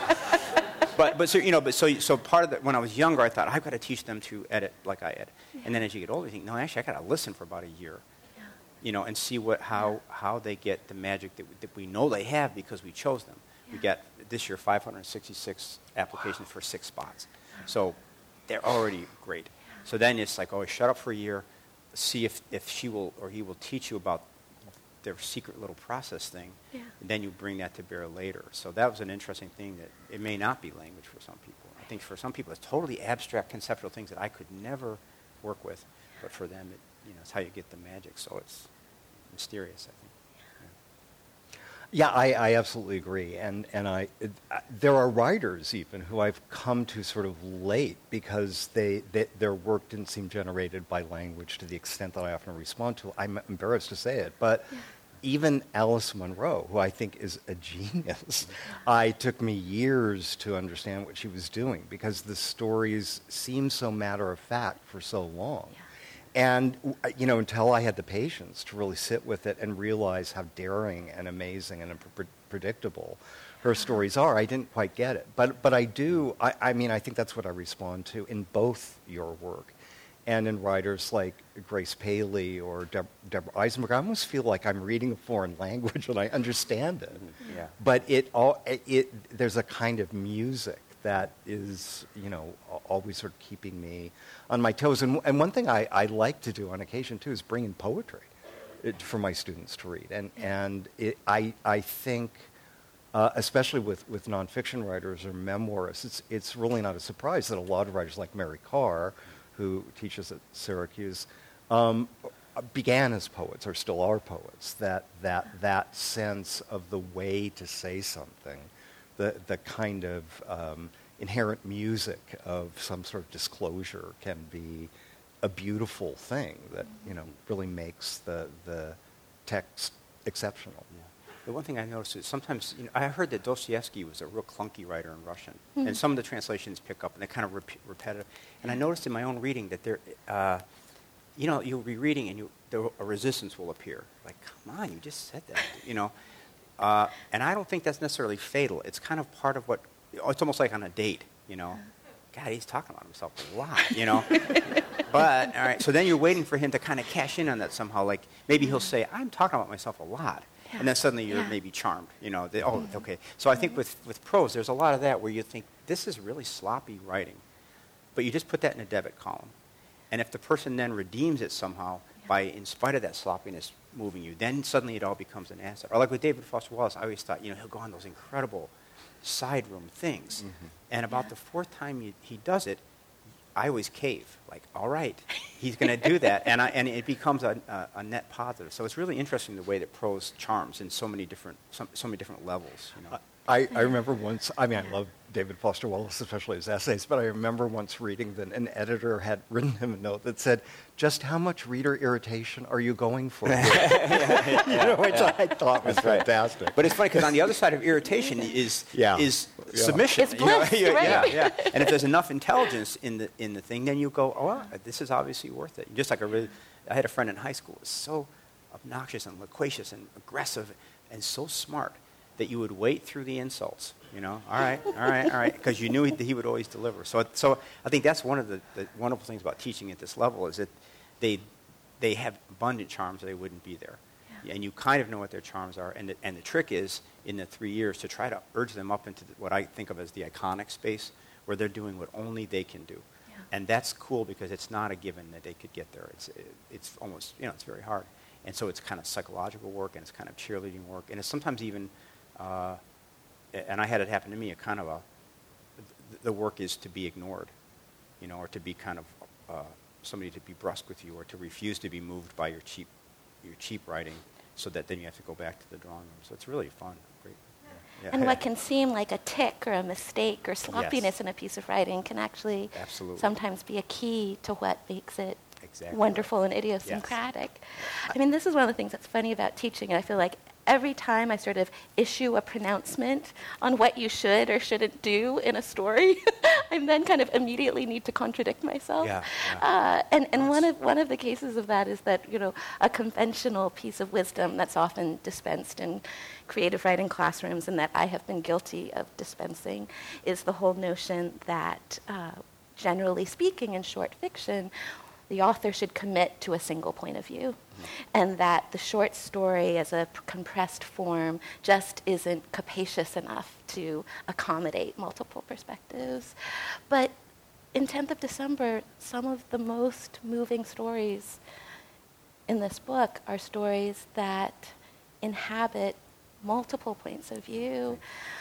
But, but so, you know, but so, so part of the, when I was younger, I thought, I've got to teach them to edit like I edit. Yeah. And then as you get older, you think, no, actually, I got to listen for about a year, Yeah. you know, and see what, how, how they get the magic that we, that we know they have because we chose them. We Yeah. got, this year, five hundred sixty-six applications for six spots. So they're already great. So then it's like, oh, shut up for a year, see if, if she will or he will teach you about their secret little process thing, Yeah. and then you bring that to bear later. So that was an interesting thing that it may not be language for some people. I think for some people it's totally abstract conceptual things that I could never work with, but for them, it, you know, it's how you get the magic. So it's mysterious, I think. Yeah, I, I absolutely agree. And, and I, it, uh, there are writers even who I've come to sort of late because they, they, their work didn't seem generated by language to the extent that I often respond to. I'm embarrassed to say it, but Yeah. even Alice Munro, who I think is a genius, I took me years to understand what she was doing because the stories seem so matter-of-fact for so long. Yeah. And, you know, until I had the patience to really sit with it and realize how daring and amazing and pre- predictable her stories are, I didn't quite get it. But, but I do, I, I mean, I think that's what I respond to in both your work and in writers like Grace Paley or Deb- Deborah Eisenberg. I almost feel like I'm reading a foreign language and I understand it. Yeah. But it, all, it, it, there's a kind of music that is, you know, always sort of keeping me on my toes. And, and one thing I, I like to do on occasion, too, is bring in poetry it, for my students to read. And, and it, I, I think, uh, especially with, with nonfiction writers or memoirists, it's, it's really not a surprise that a lot of writers like Mary Karr, who teaches at Syracuse, um, began as poets or still are poets, that, that, that sense of the way to say something, the, the kind of um, inherent music of some sort of disclosure can be a beautiful thing that, you know, really makes the, the text exceptional. Yeah. The one thing I noticed is sometimes, you know, I heard that Dostoevsky was a real clunky writer in Russian, mm-hmm. and some of the translations pick up, and they're kind of rep- repetitive. And I noticed in my own reading that there, uh, you know, you'll be reading and you, there, a resistance will appear. Like, come on, you just said that, you know. Uh, and I don't think that's necessarily fatal. It's kind of part of what, it's almost like on a date, you know. God, he's talking about himself a lot, you know. But, all right, so then you're waiting for him to kind of cash in on that somehow. Like, maybe he'll say, I'm talking about myself a lot. Yeah. And then suddenly you're yeah. maybe charmed, you know. They, oh, mm-hmm. okay. So I think with, with prose, there's a lot of that where you think, this is really sloppy writing. But you just put that in a debit column. And if the person then redeems it somehow yeah. by, in spite of that sloppiness, moving you, then suddenly it all becomes an asset. Or like with David Foster Wallace, I always thought, you know, he'll go on those incredible side room things. Mm-hmm. And about yeah. the fourth time he, he does it, I always cave. Like, all right, he's going to do that. And, I, and it becomes a, a, a net positive. So it's really interesting the way that prose charms in so many different, so, so many different levels. You know? I, I remember once, I mean, I love David Foster Wallace, especially his essays, but I remember once reading that an editor had written him a note that said, just how much reader irritation are you going for? yeah, yeah, you know, which yeah. I thought was That's fantastic. Right. But it's funny because on the other side of irritation is yeah. is yeah. submission. It's bliss, you know? right? Yeah, yeah. And if there's enough intelligence in the in the thing, then you go, oh, wow, this is obviously worth it. Just like a really, I had a friend in high school who was so obnoxious and loquacious and aggressive and so smart that you would wait through the insults. You know, all right, all right, all right, because you knew he, he would always deliver. So, so I think that's one of the, the wonderful things about teaching at this level is that they they have abundant charms or they wouldn't be there. Yeah. And you kind of know what their charms are. And the, and the trick is, in the three years, to try to urge them up into the, what I think of as the iconic space, where they're doing what only they can do. Yeah. And that's cool because it's not a given that they could get there. It's it, it's almost, you know, it's very hard. And so it's kind of psychological work and it's kind of cheerleading work. And it's sometimes even... Uh, and I had it happen to me, a kind of a, the work is to be ignored, you know, or to be kind of uh, somebody to be brusque with you or to refuse to be moved by your cheap, your cheap writing so that then you have to go back to the drawing room. So it's really fun. Great. Yeah. And what can seem like a tick or a mistake or sloppiness yes. in a piece of writing can actually Absolutely. sometimes be a key to what makes it exactly. wonderful and idiosyncratic. Yes. I mean, this is one of the things that's funny about teaching, and I feel like every time I sort of issue a pronouncement on what you should or shouldn't do in a story, I then kind of immediately need to contradict myself. Yeah, yeah. Uh, and and one of one of the cases of that is that, you know, a conventional piece of wisdom that's often dispensed in creative writing classrooms and that I have been guilty of dispensing is the whole notion that, uh, generally speaking, in short fiction, the author should commit to a single point of view, mm-hmm. and that the short story as a p- compressed form just isn't capacious enough to accommodate multiple perspectives. But in tenth of December, some of the most moving stories in this book are stories that inhabit multiple points of view.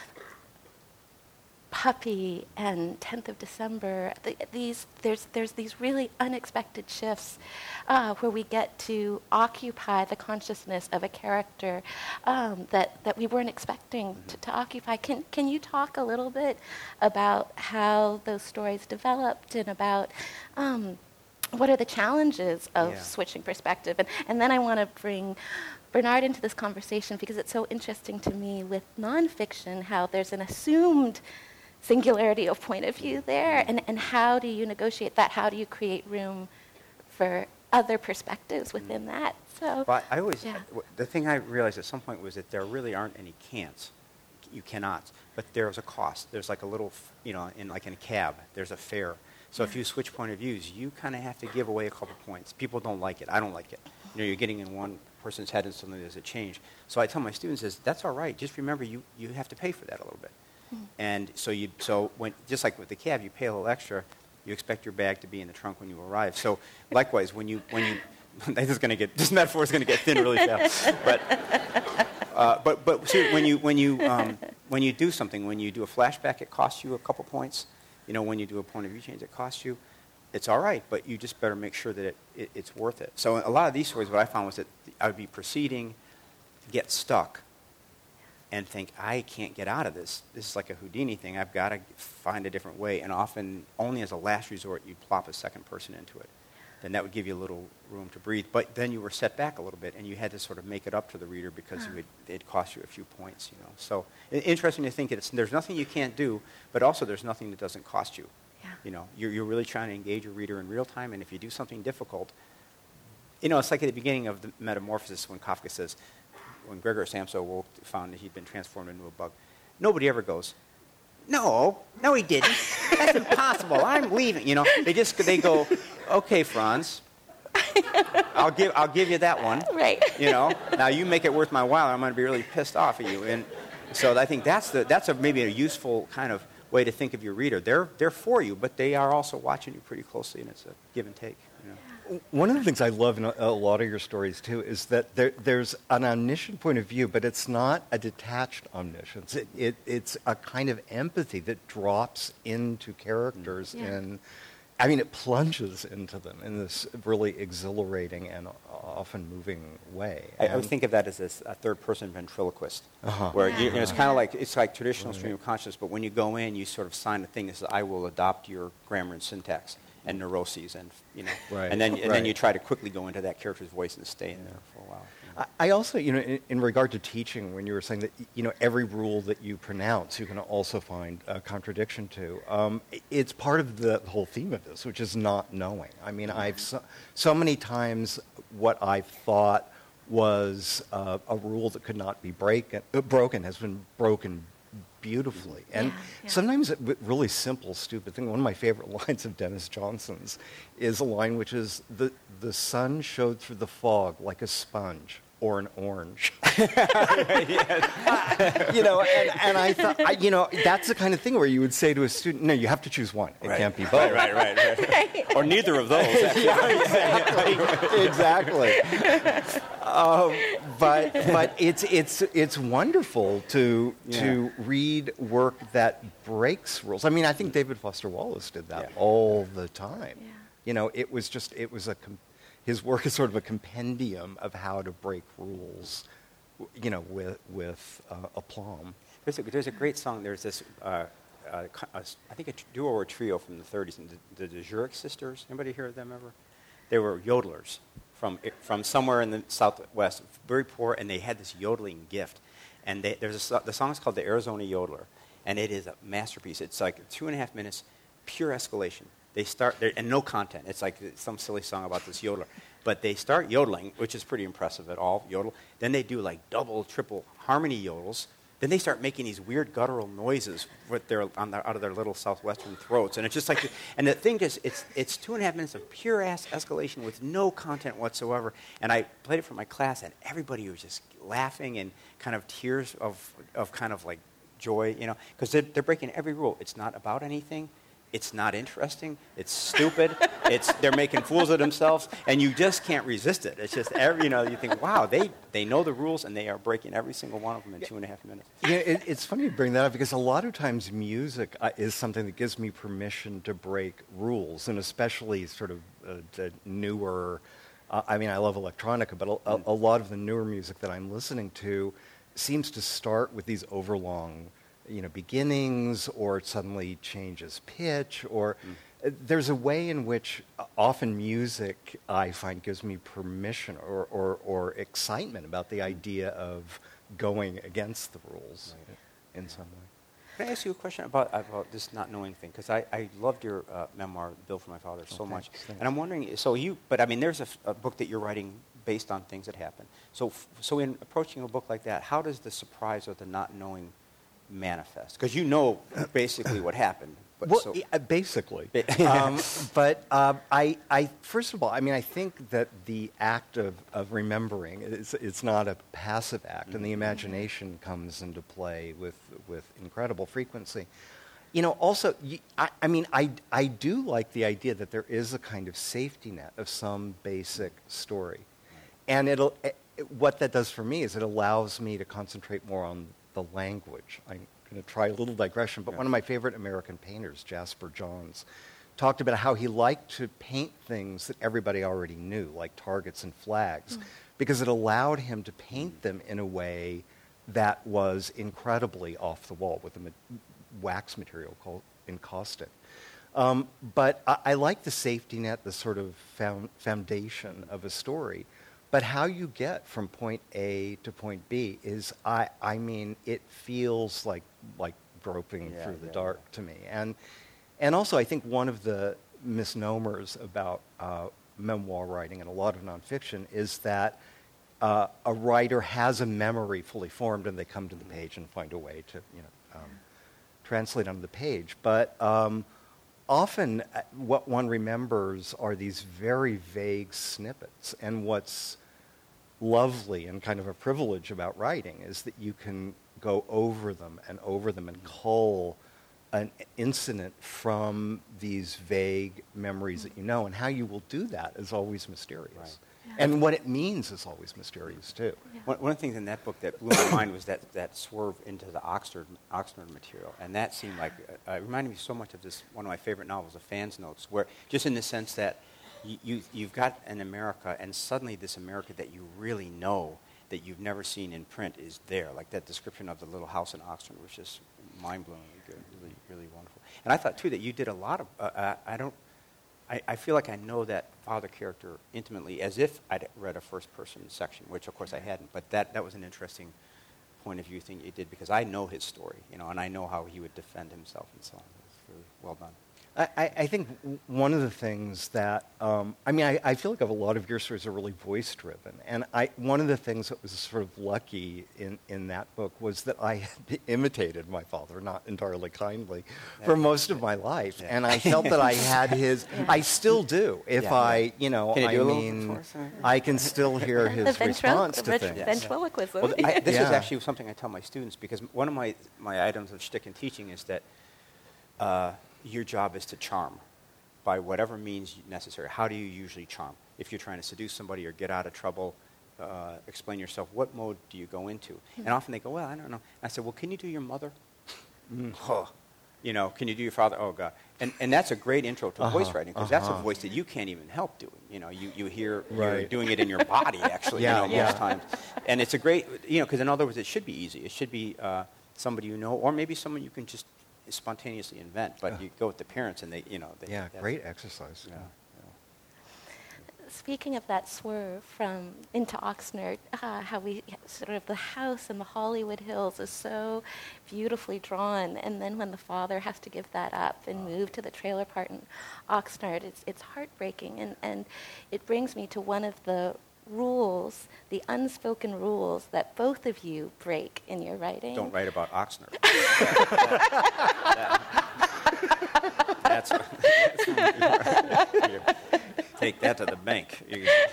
Puppy and tenth of December, the, these there's there's these really unexpected shifts uh, where we get to occupy the consciousness of a character um, that that we weren't expecting to, to occupy. Can can you talk a little bit about how those stories developed and about um, what are the challenges of yeah. switching perspective? And and then I want to bring Bernard into this conversation because it's so interesting to me with nonfiction how there's an assumed singularity of point of view there, and, and how do you negotiate that? How do you create room for other perspectives within that? So, well, I always, yeah. w- the thing I realized at some point was that there really aren't any can'ts. You cannot, but there's a cost. There's like a little, f- you know, in like in a cab, there's a fare. So yeah. if you switch point of views, you kind of have to give away a couple points. People don't like it. I don't like it. You know, you're getting in one person's head and suddenly there's a change. So I tell my students is that's all right. Just remember you, you have to pay for that a little bit. And so you, so when just like with the cab, you pay a little extra. You expect your bag to be in the trunk when you arrive. So likewise, when you when you, this is going to get this metaphor is going to get thin really fast. But uh, but but see, when you when you um, when you do something, when you do a flashback, it costs you a couple points. You know, when you do a point of view change, it costs you. It's all right, but you just better make sure that it, it it's worth it. So a lot of these stories, what I found was that I would be proceeding, get stuck. And think, I can't get out of this. This is like a Houdini thing. I've got to find a different way. And often, only as a last resort, you plop a second person into it. then that would give you a little room to breathe. But then you were set back a little bit, and you had to sort of make it up to the reader because Huh. you would, it cost you a few points, you know. So i- interesting to think that it's, there's nothing you can't do, but also there's nothing that doesn't cost you. Yeah. You know, you're, you're really trying to engage your reader in real time, and if you do something difficult, you know, it's like at the beginning of the Metamorphosis when Kafka says, when Gregor Samsa woke, found that he'd been transformed into a bug. Nobody ever goes, no, no he didn't. That's impossible. I'm leaving. You know, they just, they go, okay, Franz, I'll give, I'll give you that one. Right. You know, now you make it worth my while, or I'm going to be really pissed off at you. And so I think that's the, that's a, maybe a useful kind of way to think of your reader. They're, they're for you, but they are also watching you pretty closely, and it's a give and take. You know. One of the things I love in a, a lot of your stories, too, is that there, there's an omniscient point of view, but it's not a detached omniscience. It, it, it's a kind of empathy that drops into characters, Yeah. and, I mean, it plunges into them in this really exhilarating and often moving way. I, I would And- think of that as this, a third-person ventriloquist, Uh-huh. where you, you know, it's kind of Yeah. like it's like traditional stream of consciousness, but when you go in, you sort of sign a thing that says, "I will adopt your grammar and syntax and neuroses," and you know, Right. and then and then Right. you try to quickly go into that character's voice and stay in there for a while. you know. I I also, you know, in, in regard to teaching, when you were saying that, y- you know, every rule that you pronounce, you can also find a contradiction to. Um, i- it's part of the whole theme of this, which is not knowing. I mean, I've so, so many times what I thought was uh, a rule that could not be break, uh, broken has been broken beautifully. And Yeah, yeah. sometimes a w- really simple, stupid thing. One of my favorite lines of Dennis Johnson's is a line which is, the, the sun showed through the fog like a sponge or an orange. You know, and, and I thought, I, you know, that's the kind of thing where you would say to a student, no, you have to choose one. It Right. can't be both. Right, right, right, right. Or neither of those. exactly. exactly. Um, but but it's it's it's wonderful to to read work that breaks rules. I mean, I think David Foster Wallace did that Yeah. all the time. Yeah. You know, it was just it was a com- his work is sort of a compendium of how to break rules. w- You know, with with uh, aplomb. There's a, there's a great song. There's this, uh, uh, co- uh, s- I think a t- duo or trio from the thirties, and the, the Zurich sisters. Anybody hear of them ever? They were yodelers from i- from somewhere in the Southwest, very poor, and they had this yodeling gift. And they, there's a, so- the song is called "The Arizona Yodeler," and it is a masterpiece. It's like two and a half minutes, pure escalation. They start there, and no content. It's like some silly song about this yodeler. But they start yodeling, which is pretty impressive at all, yodel. Then they do like double, triple harmony yodels. Then they start making these weird guttural noises with their, on their, out of their little southwestern throats. And it's just like, and the thing is, it's, it's two and a half minutes of pure ass escalation with no content whatsoever. And I played it for my class, and everybody was just laughing and kind of tears of, of kind of like joy, you know, because they're, they're breaking every rule. It's not about anything. It's not interesting. It's stupid. It's they're making fools of themselves, and you just can't resist it. It's just every, you know, you think, wow, they, they know the rules, and they are breaking every single one of them in two and a half minutes. Yeah, it, it's funny to bring that up because a lot of times music uh, is something that gives me permission to break rules, and especially sort of uh, the newer. Uh, I mean, I love electronica, but a, a, a lot of the newer music that I'm listening to seems to start with these overlong, you know, beginnings, or it suddenly changes pitch, or uh, there's a way in which uh, often music I find gives me permission or, or, or excitement about the idea of going against the rules in some way. Can I ask you a question about, about this not knowing thing? Because I, I loved your uh, memoir, Bill for My Father, so Okay, much. thanks. And I'm wondering, so you, but I mean, there's a, f- a book that you're writing based on things that happen. So, f- so in approaching a book like that, how does the surprise or the not knowing manifest? Because you know basically what happened. But Well, so, yeah, basically. Ba- um, but uh, I, I, first of all, I mean, I think that the act of, of remembering, it's, it's not a passive act, and the imagination comes into play with, with incredible frequency. You know, also, y- I, I mean, I, I do like the idea that there is a kind of safety net of some basic story. And it'll, it, what that does for me is it allows me to concentrate more on the language. I'm going to try a little digression, but Yeah. one of my favorite American painters, Jasper Johns, talked about how he liked to paint things that everybody already knew, like targets and flags, because it allowed him to paint them in a way that was incredibly off the wall with a ma- wax material called encaustic. Um, but I, I like the safety net, the sort of found, foundation of a story. But how you get from point A to point B is, I, I mean, it feels like like groping Yeah, through the yeah, dark yeah. to me. And and also, I think one of the misnomers about uh, memoir writing and a lot of nonfiction is that uh, a writer has a memory fully formed, and they come to the page and find a way to, you know, um, translate onto the page. But um, often, uh, what one remembers are these very vague snippets. And what's lovely and kind of a privilege about writing is that you can go over them and over them and cull an incident from these vague memories that you know. And how you will do that is always mysterious. Right. Yeah. And what it means is always mysterious, too. Yeah. One, one of the things in that book that blew my mind was that, that swerve into the Oxnard, Oxnard material. And that seemed like, uh, it reminded me so much of this, one of my favorite novels, The Fans Notes, where just in the sense that you, you, you've got an America, and suddenly this America that you really know, that you've never seen in print, is there. Like that description of the little house in Oxnard was just mind-blowingly good, really, really wonderful. And I thought, too, that you did a lot of, uh, uh, I don't, I, I feel like I know that father character intimately, as if I'd read a first-person section, which, of course, I hadn't. But that, that was an interesting point of view thing you did, because I know his story, you know, and I know how he would defend himself and so on. It's really well done. I, I think one of the things that, um, I mean, I, I feel like a lot of your stories are really voice-driven. And I, one of the things that was sort of lucky in, in that book was that I had imitated my father, not entirely kindly, yeah. for most of my life. Yeah. And I felt that I had his, yeah. I still do. If yeah, I, yeah. you know, can you I do mean, I can still hear his the response ventri- to the things. Yes. Ventriloquism. Well, I, this yeah. is actually something I tell my students, because one of my, my items of shtick in teaching is that uh, your job is to charm by whatever means necessary. How do you usually charm? If you're trying to seduce somebody or get out of trouble, uh, explain yourself, what mode do you go into? Mm-hmm. And often they go, well, I don't know. And I said, well, can you do your mother? Mm. Huh. You know, can you do your father? Oh, God. And and that's a great intro to uh-huh. voice writing, because uh-huh. that's a voice that you can't even help doing. You know, you, you hear right. you're doing it in your body, actually, yeah, you know, yeah. most times. And it's a great, you know, because in other words, it should be easy. It should be uh, somebody you know, or maybe someone you can just spontaneously invent, but yeah. you go with the parents and they, you know. They, yeah, great exercise. Yeah, yeah. Speaking of that swerve from into Oxnard, uh, how we sort of the house in the Hollywood Hills is so beautifully drawn, and then when the father has to give that up and move to the trailer park in Oxnard, it's it's heartbreaking, and and it brings me to one of the rules, the unspoken rules that both of you break in your writing. Don't write about Oxnard. that, that, that's, that's you take that to the bank.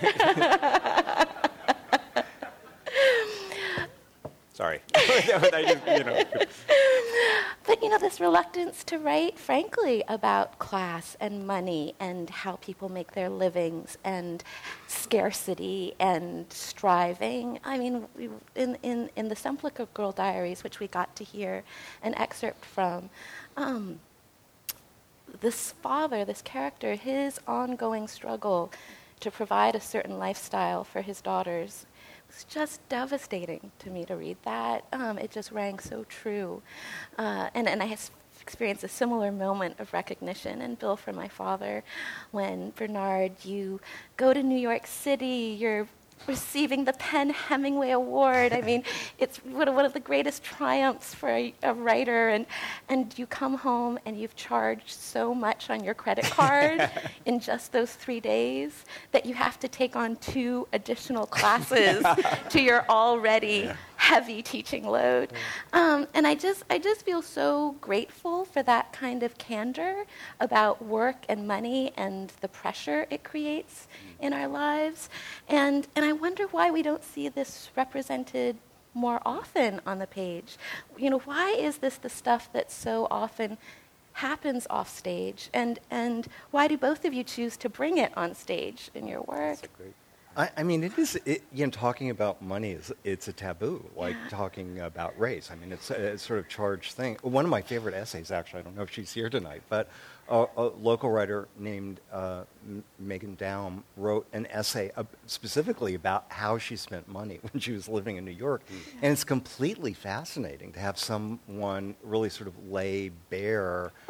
Sorry. I just, you know. But, you know, this reluctance to write, frankly, about class and money and how people make their livings and scarcity and striving. I mean, we, in, in, in the Semplica Girl Diaries, which we got to hear an excerpt from, um, this father, this character, his ongoing struggle to provide a certain lifestyle for his daughters was just devastating to me to read that. Um, it just rang so true. Uh, and, and I has experienced a similar moment of recognition and Bill for my father when, Bernard, you go to New York City, you're receiving the Penn Hemingway Award. I mean, it's one of, one of the greatest triumphs for a, a writer, and and you come home and you've charged so much on your credit card in just those three days that you have to take on two additional classes to your already yeah. heavy teaching load. Um, and I just I just feel so grateful for that kind of candor about work and money and the pressure it creates in our lives. And and I wonder why we don't see this represented more often on the page. You know, why is this the stuff that so often happens off stage? And and why do both of you choose to bring it on stage in your work? That's great. I, I mean, it is, it, you know, talking about money is, it's a taboo, like yeah. talking about race. I mean, it's a, a sort of charged thing. One of my favorite essays, actually, I don't know if she's here tonight, but a, a local writer named uh, M- Megan Daum wrote an essay uh, specifically about how she spent money when she was living in New York. Mm. Yeah. And it's completely fascinating to have someone really sort of lay bare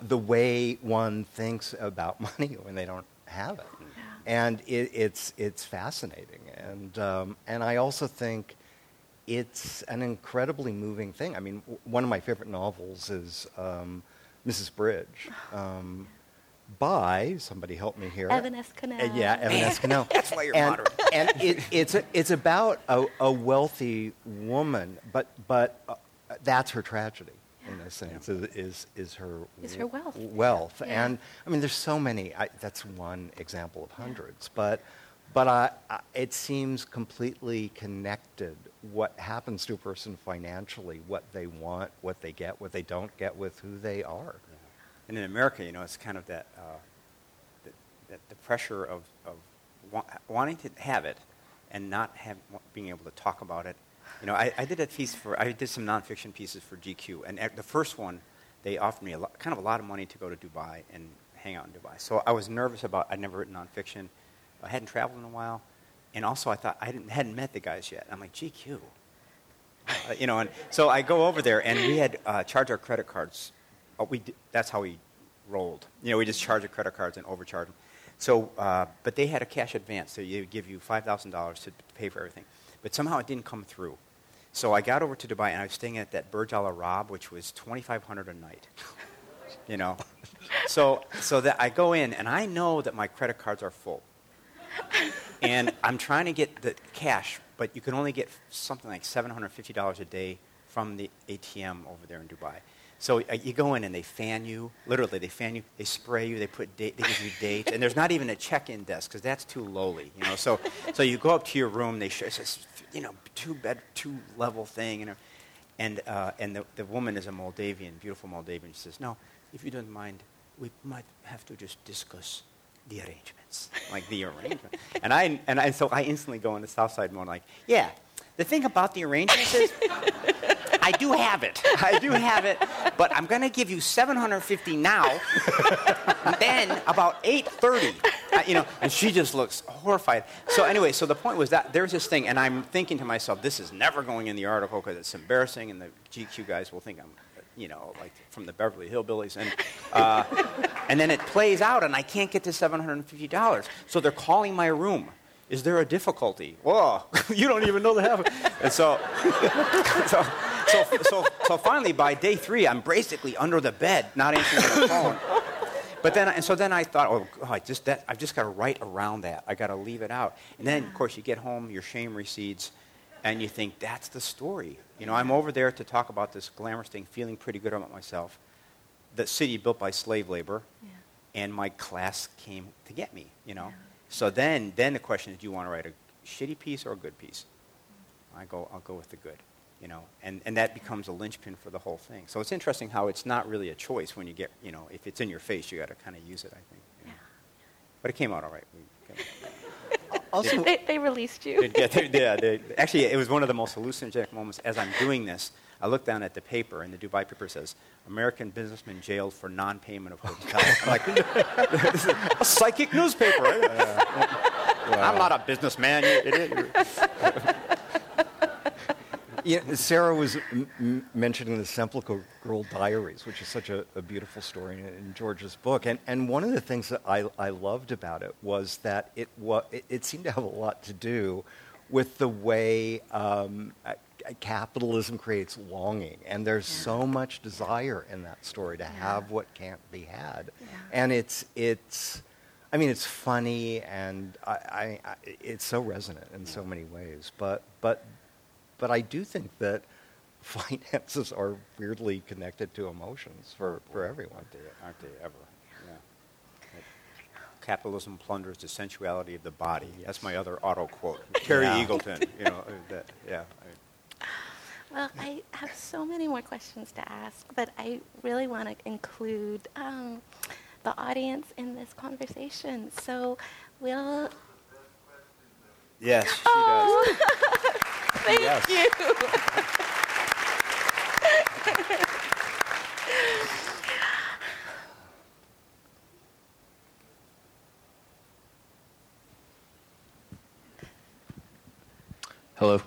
the way one thinks about money when they don't have it. Yeah. And it, it's it's fascinating. And um, and I also think it's an incredibly moving thing. I mean, w- one of my favorite novels is um, Missus Bridge, um, by, somebody help me here. Evan S. Cannell. Uh, yeah, Evan S. Cannell. That's why you're and, modern. And it, it's, a, it's about a, a wealthy woman, but, but uh, that's her tragedy, in a sense, is, is, is her, Is her wealth. wealth. Yeah. And, I mean, there's so many, I, that's one example of hundreds, yeah. but, but I, I, it seems completely connected what happens to a person financially, what they want, what they get, what they don't get with who they are. Yeah. And in America, you know, it's kind of that, uh, the, that the pressure of, of wa- wanting to have it and not have, being able to talk about it. You know, I, I did a piece for, I did some nonfiction pieces for G Q, and at the first one, they offered me a lot, kind of a lot of money to go to Dubai and hang out in Dubai. So I was nervous about, I'd never written nonfiction, I hadn't traveled in a while, and also I thought, I didn't, hadn't met the guys yet. I'm like, G Q. Uh, you know, and so I go over there, and we had uh, charged our credit cards. Uh, we d- that's how we rolled. You know, we just charge our credit cards and overcharge them. So, uh, but they had a cash advance, so they give you five thousand dollars to pay for everything. But somehow it didn't come through. So I got over to Dubai, and I was staying at that Burj Al Arab, which was twenty-five hundred dollars a night. You know, so so that I go in, and I know that my credit cards are full. And I'm trying to get the cash, but you can only get something like seven hundred fifty dollars a day from the A T M over there in Dubai. So uh, you go in and they fan you, literally they fan you, they spray you, they put date, they give you dates, and there's not even a check-in desk because that's too lowly, you know. So so you go up to your room, they show it's this, you know, two bed, two level thing, you know, and uh, and the the woman is a Moldavian, beautiful Moldavian. She says, no, if you don't mind, we might have to just discuss the arrangements, like the arrangement. And I and I, so I instantly go into Southside mode, like, yeah, the thing about the arrangements is, I do have it. I do have it, but I'm going to give you seven hundred fifty now, then about eight thirty, uh, you know, and she just looks horrified. So anyway, so the point was that there's this thing, and I'm thinking to myself, this is never going in the article because it's embarrassing, and the G Q guys will think I'm, you know, like from the Beverly Hillbillies. And uh, and then it plays out, and I can't get to seven hundred fifty dollars. So they're calling my room. Is there a difficulty? Whoa, you don't even know they have it. And so, so, so, so, so finally, by day three, I'm basically under the bed, not answering the phone. But then, and so then I thought, oh, I just that I've just got to write around that. I got to leave it out. And then, of course, you get home, your shame recedes, and you think that's the story. You know, I'm over there to talk about this glamorous thing, feeling pretty good about myself. The city built by slave labor, yeah. And my class came to get me. You know. Yeah. So then, then the question is, do you want to write a shitty piece or a good piece? I go, I'll go with the good, you know, and, and that becomes a linchpin for the whole thing. So it's interesting how it's not really a choice when you get, you know, if it's in your face, you got to kind of use it, I think. You know? But it came out all right. We, also, they, they released you. yeah, they, yeah they, actually, it was one of the most hallucinogenic moments. As I'm doing this, I look down at the paper, and the Dubai paper says, American businessman jailed for non-payment of hotel. I'm like, this is a psychic newspaper. Right? Uh, wow. I'm not a businessman, you idiot. Yeah, Sarah was m- m- mentioning the Semplica Girl Diaries, which is such a, a beautiful story in, in George's book. And, and one of the things that I, I loved about it was that it, wa- it, it seemed to have a lot to do with the way um, uh, capitalism creates longing. And there's yeah. so much desire in that story to yeah. have what can't be had. Yeah. And it's, it's, I mean, it's funny, and I, I, I, it's so resonant in yeah. so many ways. But, but, But I do think that finances are weirdly connected to emotions for, for everyone. Aren't they, aren't they ever? Yeah. Capitalism plunders the sensuality of the body. Yes. That's my other auto quote. Terry yeah. Eagleton. You know, that, yeah. Well, I have so many more questions to ask, but I really want to include um, the audience in this conversation. So we'll... Yes, she oh. does. Thank yes. you. Hello.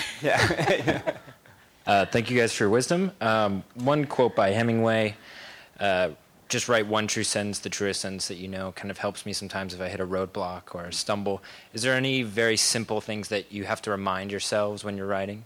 Yeah. uh, thank you guys for your wisdom. Um, one quote by Hemingway. uh, just write one true sentence, the truest sentence that you know. Kind of helps me sometimes if I hit a roadblock or a stumble. Is there any very simple things that you have to remind yourselves when you're writing?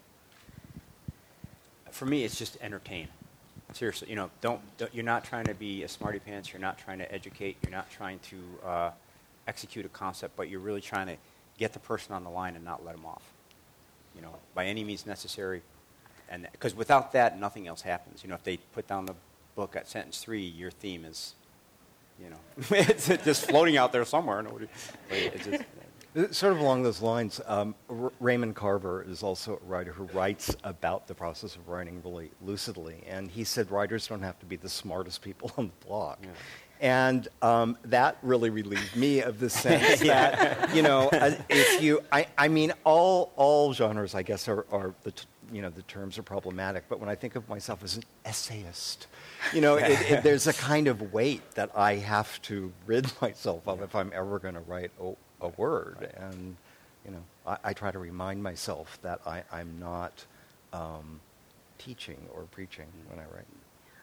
For me, it's just entertain. Seriously, you know, don't, don't you're not trying to be a smarty pants. You're not trying to educate. You're not trying to uh, execute a concept, but you're really trying to get the person on the line and not let them off. You know, by any means necessary, and because without that, nothing else happens. You know, if they put down the book at sentence three, your theme is, you know, it's just floating out there somewhere. Nobody, it's just, Sort of along those lines, um, R- Raymond Carver is also a writer who writes about the process of writing really lucidly, and he said writers don't have to be the smartest people on the block. Yeah. And um, that really relieved me of the sense that, you know, uh, if you, I, I mean, all all genres, I guess, are, are the, t- you know, the terms are problematic. But when I think of myself as an essayist, you know, it, it, there's a kind of weight that I have to rid myself of if I'm ever going to write a, a word. Right. And, you know, I, I try to remind myself that I, I'm not um, teaching or preaching when I write.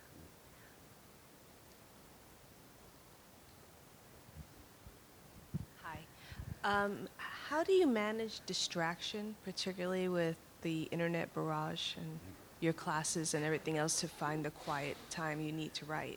Um, how do you manage distraction, particularly with the internet barrage and your classes and everything else, to find the quiet time you need to write?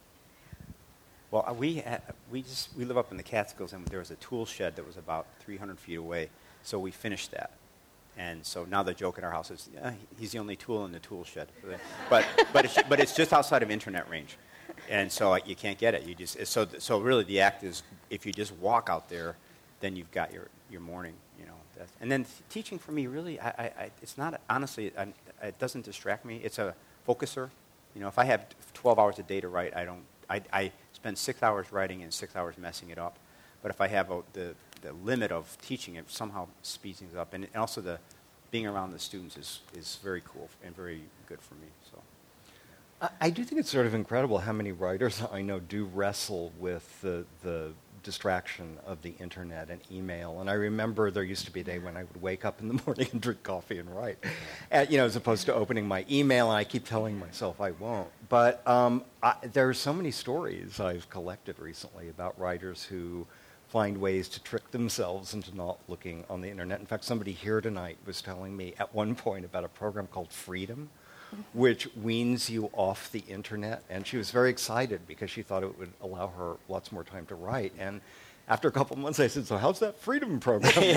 Well, uh, we ha- we just we live up in the Catskills, and there was a tool shed that was about three hundred feet away, so we finished that. And so now the joke in our house is, yeah, he's the only tool in the tool shed. But but it's, but it's just outside of internet range, and so uh, you can't get it. You just so so really the act is, if you just walk out there, then you've got your, your morning, you know. That's, and then teaching for me, really, I, I, I it's not, honestly, I, it doesn't distract me. It's a focuser. You know, if I have twelve hours a day to write, I don't, I, I spend six hours writing and six hours messing it up. But if I have a, the, the limit of teaching, it somehow speeds things up. And also the being around the students is, is very cool and very good for me, so. I, I do think it's sort of incredible how many writers I know do wrestle with the, the distraction of the internet and email. And I remember there used to be a day when I would wake up in the morning and drink coffee and write, and, you know, as opposed to opening my email, and I keep telling myself I won't. But um, I, there are so many stories I've collected recently about writers who find ways to trick themselves into not looking on the internet. In fact, somebody here tonight was telling me at one point about a program called Freedom, which weans you off the internet. And she was very excited because she thought it would allow her lots more time to write. And after a couple of months, I said, so how's that Freedom program going?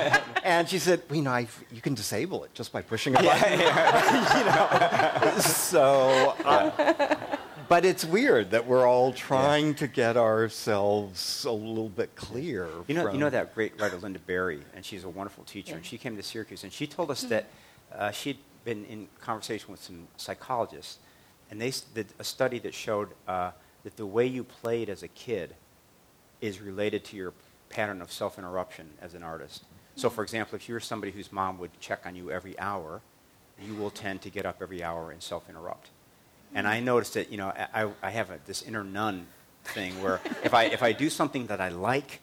And she said, well, you know, I, you can disable it just by pushing a button. you know? So, uh, but it's weird that we're all trying yeah. to get ourselves a little bit clear. You know, from you know that great writer, Linda Berry, and she's a wonderful teacher. Yeah. And she came to Syracuse, and she told us mm-hmm. that uh, she'd been in conversation with some psychologists, and they did a study that showed uh, that the way you played as a kid is related to your pattern of self-interruption as an artist. So, for example, if you're somebody whose mom would check on you every hour, you will tend to get up every hour and self-interrupt. And I noticed that, you know, I, I have a, this inner nun thing where if I if I do something that I like,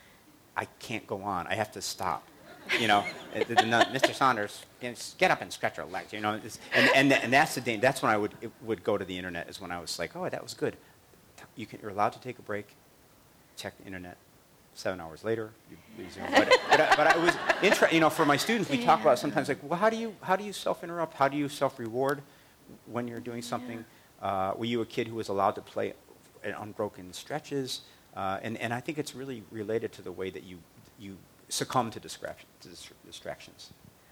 I can't go on. I have to stop. You know, the, the nun, Mister Saunders, you know, get up and stretch your legs. You know, and and and that's the thing. That's when I would it would go to the internet. Is when I was like, oh, that was good. You can, you're allowed to take a break, check the internet. Seven hours later, you, you zoom. But, but, I, but I was interesting. You know, for my students, we talk about sometimes like, well, how do you how do you self-interrupt? How do you self-reward when you're doing something? Uh, were you a kid who was allowed to play in unbroken stretches? Uh, and and I think it's really related to the way that you you succumb to distraction, to distractions.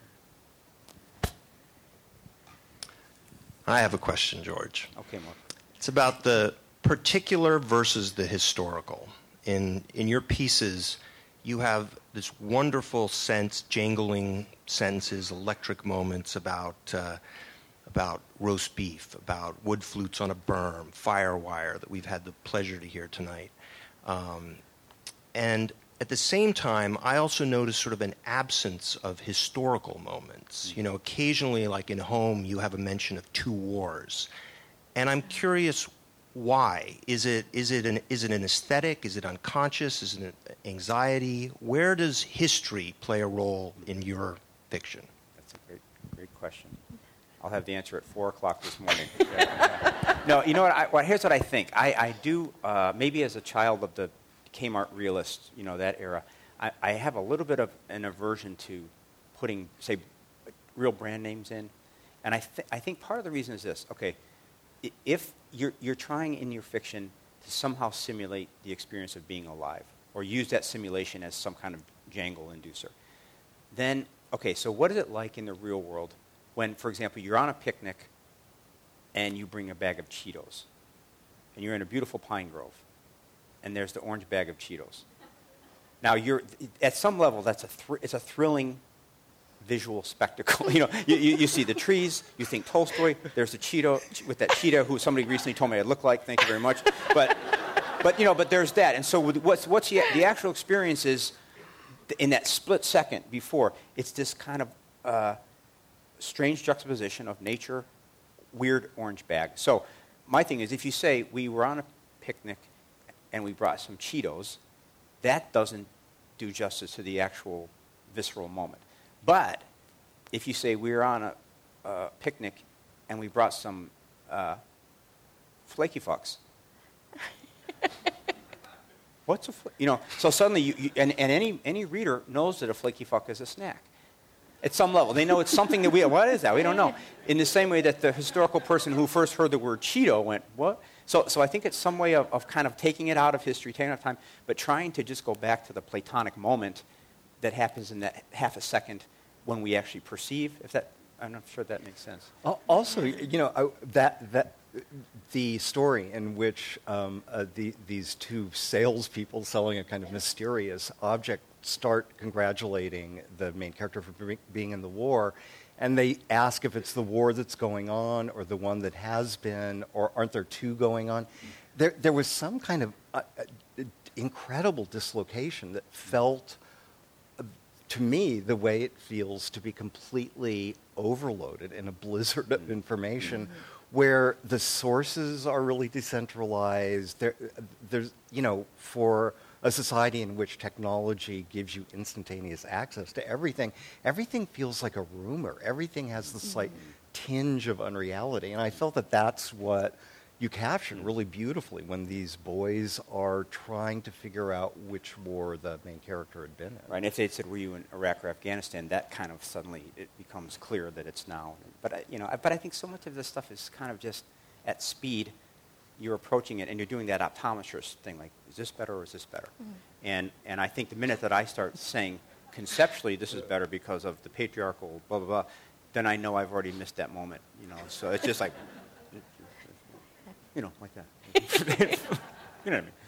I have a question, George. Okay, Mark. It's about the particular versus the historical. In in your pieces, you have this wonderful sense, jangling sentences, electric moments about uh, about roast beef, about wood flutes on a berm, firewire that we've had the pleasure to hear tonight. Um, and at the same time, I also notice sort of an absence of historical moments. You know, occasionally, like in Home, you have a mention of two wars. And I'm curious, why? Is it is it an is it an aesthetic? Is it unconscious? Is it an anxiety? Where does history play a role in your fiction? That's a great great question. I'll have the answer at four o'clock this morning. No, you know what? I, well, here's what I think. I, I do, uh, maybe as a child of the Kmart realist, you know, that era, I, I have a little bit of an aversion to putting, say, real brand names in. And I, th- I think part of the reason is this. Okay, if you're, you're trying in your fiction to somehow simulate the experience of being alive, or use that simulation as some kind of jangle inducer, then, okay, so what is it like in the real world when, for example, you're on a picnic and you bring a bag of Cheetos, and you're in a beautiful pine grove, and there's the orange bag of Cheetos. Now, you're at some level, that's a thr- it's a thrilling visual spectacle. You know, you, you, you see the trees, you think Tolstoy, there's a Cheeto with that cheetah who somebody recently told me I look like, thank you very much. But, but you know, but there's that. And so with what's, what's the, the actual experience is, in that split second before, it's this kind of uh, strange juxtaposition of nature, weird orange bag. So my thing is, if you say we were on a picnic and we brought some Cheetos, that doesn't do justice to the actual visceral moment. But if you say we were on a, a picnic and we brought some uh, flaky fucks, what's a fl- you know? So suddenly, you, you and, and any any reader knows that a flaky fuck is a snack. At some level, they know it's something that we. What is that? We don't know. In the same way that the historical person who first heard the word Cheeto went, what? So, so I think it's some way of, of kind of taking it out of history, taking it out of time, but trying to just go back to the Platonic moment that happens in that half a second when we actually perceive. If that, I'm not sure that makes sense. Also, you know, I, that that the story in which um, uh, the, these two salespeople selling a kind of mysterious object start congratulating the main character for be- being in the war, and they ask if it's the war that's going on or the one that has been, or aren't there two going on? There, there was some kind of uh, uh, incredible dislocation that felt, uh, to me, the way it feels to be completely overloaded in a blizzard of information, mm-hmm. where the sources are really decentralized. There, there's, you know, for a society in which technology gives you instantaneous access to everything, everything feels like a rumor. Everything has this like tinge of unreality. And I felt that that's what you captured really beautifully when these boys are trying to figure out which war the main character had been in. Right, and if they said, were you in Iraq or Afghanistan, that kind of suddenly it becomes clear that it's now. But, I, you know, I, but I think so much of this stuff is kind of just at speed. You're approaching it, and you're doing that optometrist thing, like, is this better or is this better? Mm-hmm. And and I think the minute that I start saying conceptually this is better because of the patriarchal blah, blah, blah, then I know I've already missed that moment, you know. So it's just like, you know, like that. You know what I mean?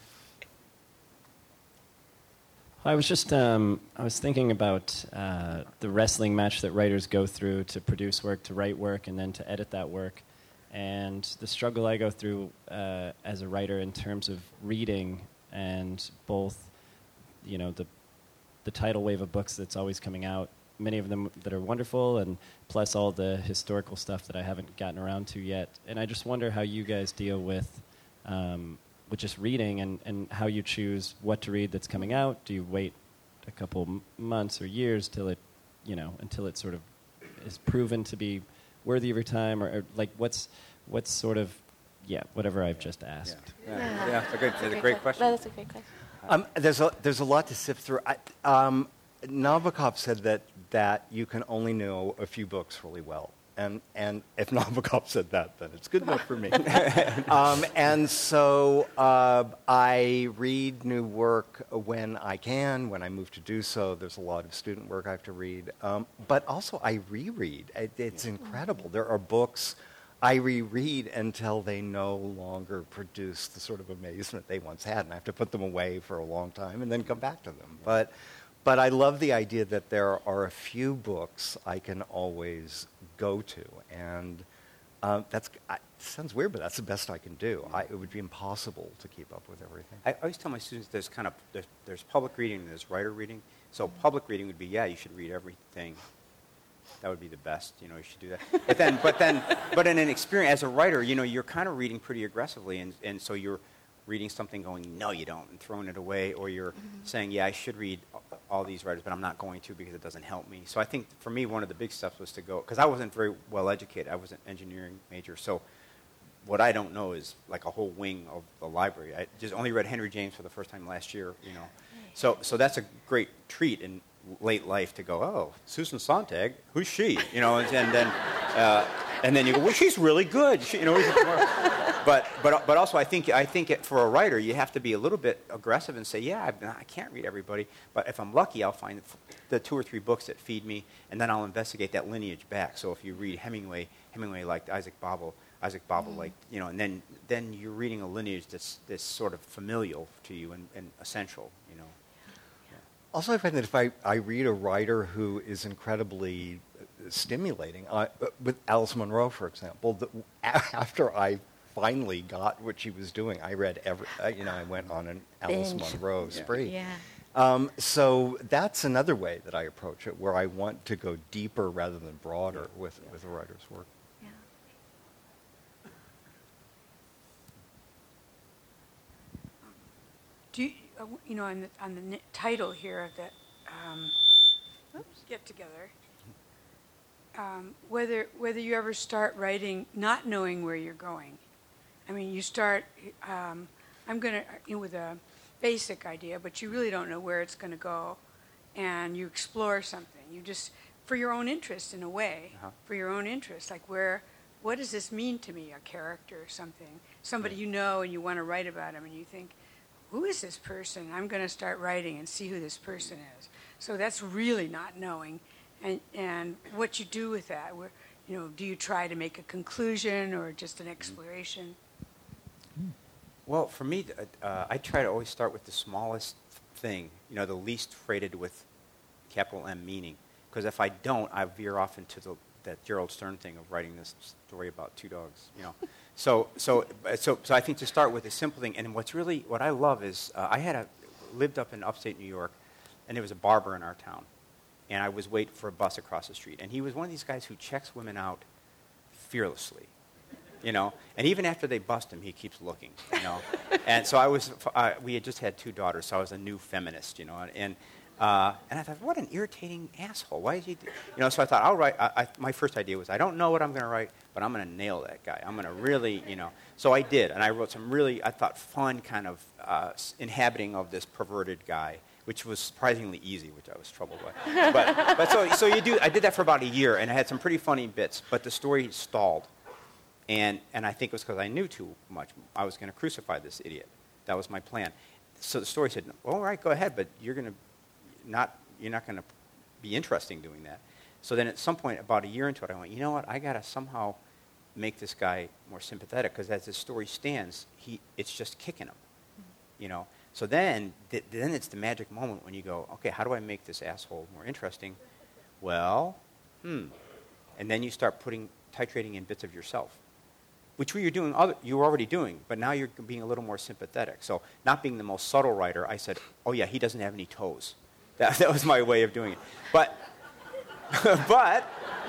I was just, um, I was thinking about uh, the wrestling match that writers go through to produce work, to write work, and then to edit that work. And the struggle I go through uh, as a writer in terms of reading and both, you know, the the tidal wave of books that's always coming out, many of them that are wonderful, and plus all the historical stuff that I haven't gotten around to yet. And I just wonder how you guys deal with um, with just reading and, and how you choose what to read that's coming out. Do you wait a couple m- months or years till it, you know, until it sort of is proven to be worthy of your time, or, or like what's what's sort of yeah whatever I've just asked. Yeah, yeah, yeah it's a, good, that's it's a great question. That's a great question. Um, there's a there's a lot to sift through. I, um, Nabokov said that that you can only know a few books really well, and and if Nabokov said that, then it's good enough for me. um, and so uh, I read new work when I can, when I move to do so. There's a lot of student work I have to read, um, but also I reread. It, it's incredible. There are books I reread until they no longer produce the sort of amazement they once had, and I have to put them away for a long time and then come back to them. But but I love the idea that there are a few books I can always go to, and um, that's I, it sounds weird, but that's the best I can do. I, it would be impossible to keep up with everything. I always tell my students there's kind of there's, there's public reading and there's writer reading. So public reading would be, yeah, you should read everything. That would be the best, you know, you should do that. But then, but then, but in an experience, as a writer, you know, you're kind of reading pretty aggressively, and, and so you're, reading something going, no, you don't, and throwing it away, or you're mm-hmm. saying, yeah, I should read all these writers, but I'm not going to because it doesn't help me. So I think for me, one of the big steps was to go, because I wasn't very well educated. I was an engineering major, so what I don't know is like a whole wing of the library. I just only read Henry James for the first time last year, you know. So so that's a great treat in late life to go, oh, Susan Sontag, who's she? You know, and, and then uh, and then you go, well, she's really good. She, you know, but but but also I think I think it, for a writer you have to be a little bit aggressive and say, yeah, I, I can't read everybody, but if I'm lucky, I'll find the two or three books that feed me, and then I'll investigate that lineage back. So if you read Hemingway, Hemingway liked Isaac Babel. Isaac Babel, mm-hmm. like, you know, and then, then you're reading a lineage that's, that's sort of familial to you and, and essential, you know. Yeah. Also, I find that if I, I read a writer who is incredibly stimulating, uh, with Alice Munro, for example, the, after I finally got what she was doing, I read every, uh, you know, I went on an Alice Binge. Munro spree. Yeah. Um, so that's another way that I approach it, where I want to go deeper rather than broader yeah. with, yeah. with a writer's work. Do you, uh, you know, on the, on the n- title here of the um, get together, um, whether whether you ever start writing not knowing where you're going. I mean, you start. Um, I'm going to you know, with a basic idea, but you really don't know where it's going to go, and you explore something. You just for your own interest in a way, uh-huh. for your own interest, like where. What does this mean to me? A character or something, somebody you know, and you want to write about him, and you think. Who is this person? I'm going to start writing and see who this person is. So that's really not knowing, and and what you do with that. Where, you know, do you try to make a conclusion or just an exploration? Well, for me, uh, I try to always start with the smallest thing. You know, the least freighted with capital M meaning. Because if I don't, I veer off into the that Gerald Stern thing of writing this story about two dogs. You know. So, so, so, so I think to start with a simple thing, and what's really, what I love is, uh, I had a, lived up in upstate New York, and there was a barber in our town, and I was waiting for a bus across the street, and he was one of these guys who checks women out fearlessly, you know, and even after they bust him, he keeps looking, you know, and so I was, uh, we had just had two daughters, so I was a new feminist, you know, and, and Uh, and I thought, what an irritating asshole. Why is he, do-? you know? So I thought, I'll write. I, I, my first idea was, I don't know what I'm going to write, but I'm going to nail that guy. I'm going to really, you know. So I did, and I wrote some really, I thought, fun kind of uh, inhabiting of this perverted guy, which was surprisingly easy, which I was troubled by. But, but so, so you do. I did that for about a year, and I had some pretty funny bits, but the story stalled, and and I think it was because I knew too much. I was going to crucify this idiot. That was my plan. So the story said, well, all right, go ahead, but you're going to. Not you're not going to be interesting doing that. So then at some point, about a year into it, I went, you know what? I got to somehow make this guy more sympathetic because as this story stands, he it's just kicking him, mm-hmm. you know. So then th- then it's the magic moment when you go, okay, how do I make this asshole more interesting? Well, hmm, and then you start putting titrating in bits of yourself, which you're doing other, you were already doing, but now you're being a little more sympathetic. So not being the most subtle writer, I said, oh yeah, he doesn't have any toes. That, that was my way of doing it. But, but,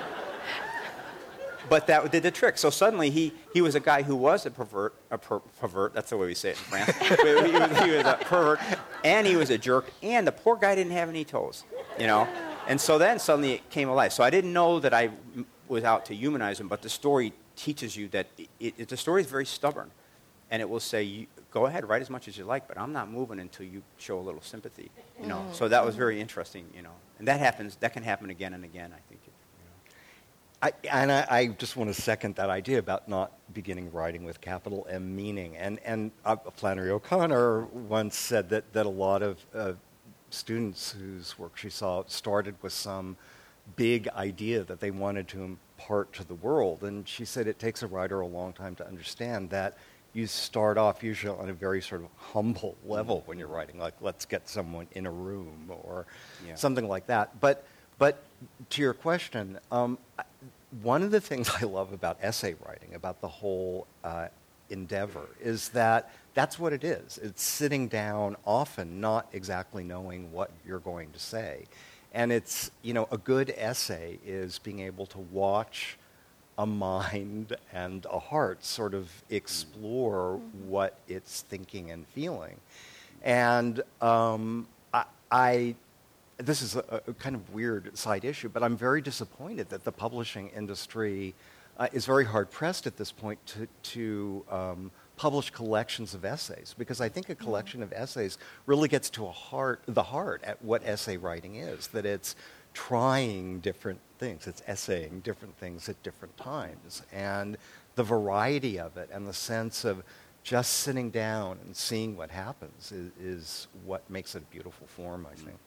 but that did the trick. So suddenly he, he was a guy who was a pervert, a per, pervert, that's the way we say it in France. he, was, he was a pervert, and he was a jerk, and the poor guy didn't have any toes, you know? And so then suddenly it came alive. So I didn't know that I was out to humanize him, but the story teaches you that it, it, the story is very stubborn, and it will say, you, go ahead, write as much as you like, but I'm not moving until you show a little sympathy, you know. Mm. So that was very interesting, you know. And that happens, that can happen again and again, I think. You know. I, and I, I just want to second that idea about not beginning writing with capital M meaning. And, and uh, Flannery O'Connor once said that, that a lot of uh, students whose work she saw started with some big idea that they wanted to impart to the world. And she said it takes a writer a long time to understand that you start off usually on a very sort of humble level when you're writing, like let's get someone in a room or yeah. something like that. But but to your question, um, one of the things I love about essay writing, about the whole uh, endeavor, is that that's what it is. It's sitting down, often not exactly knowing what you're going to say. And it's, you know, a good essay is being able to watch a mind and a heart sort of explore mm-hmm. what it's thinking and feeling. And um, I, I, this is a, a kind of weird side issue, but I'm very disappointed that the publishing industry uh, is very hard-pressed at this point to, to um, publish collections of essays, because I think a collection of essays really gets to a heart, the heart at what essay writing is, that it's trying different things, it's essaying different things at different times, and the variety of it and the sense of just sitting down and seeing what happens is, is what makes it a beautiful form, I think.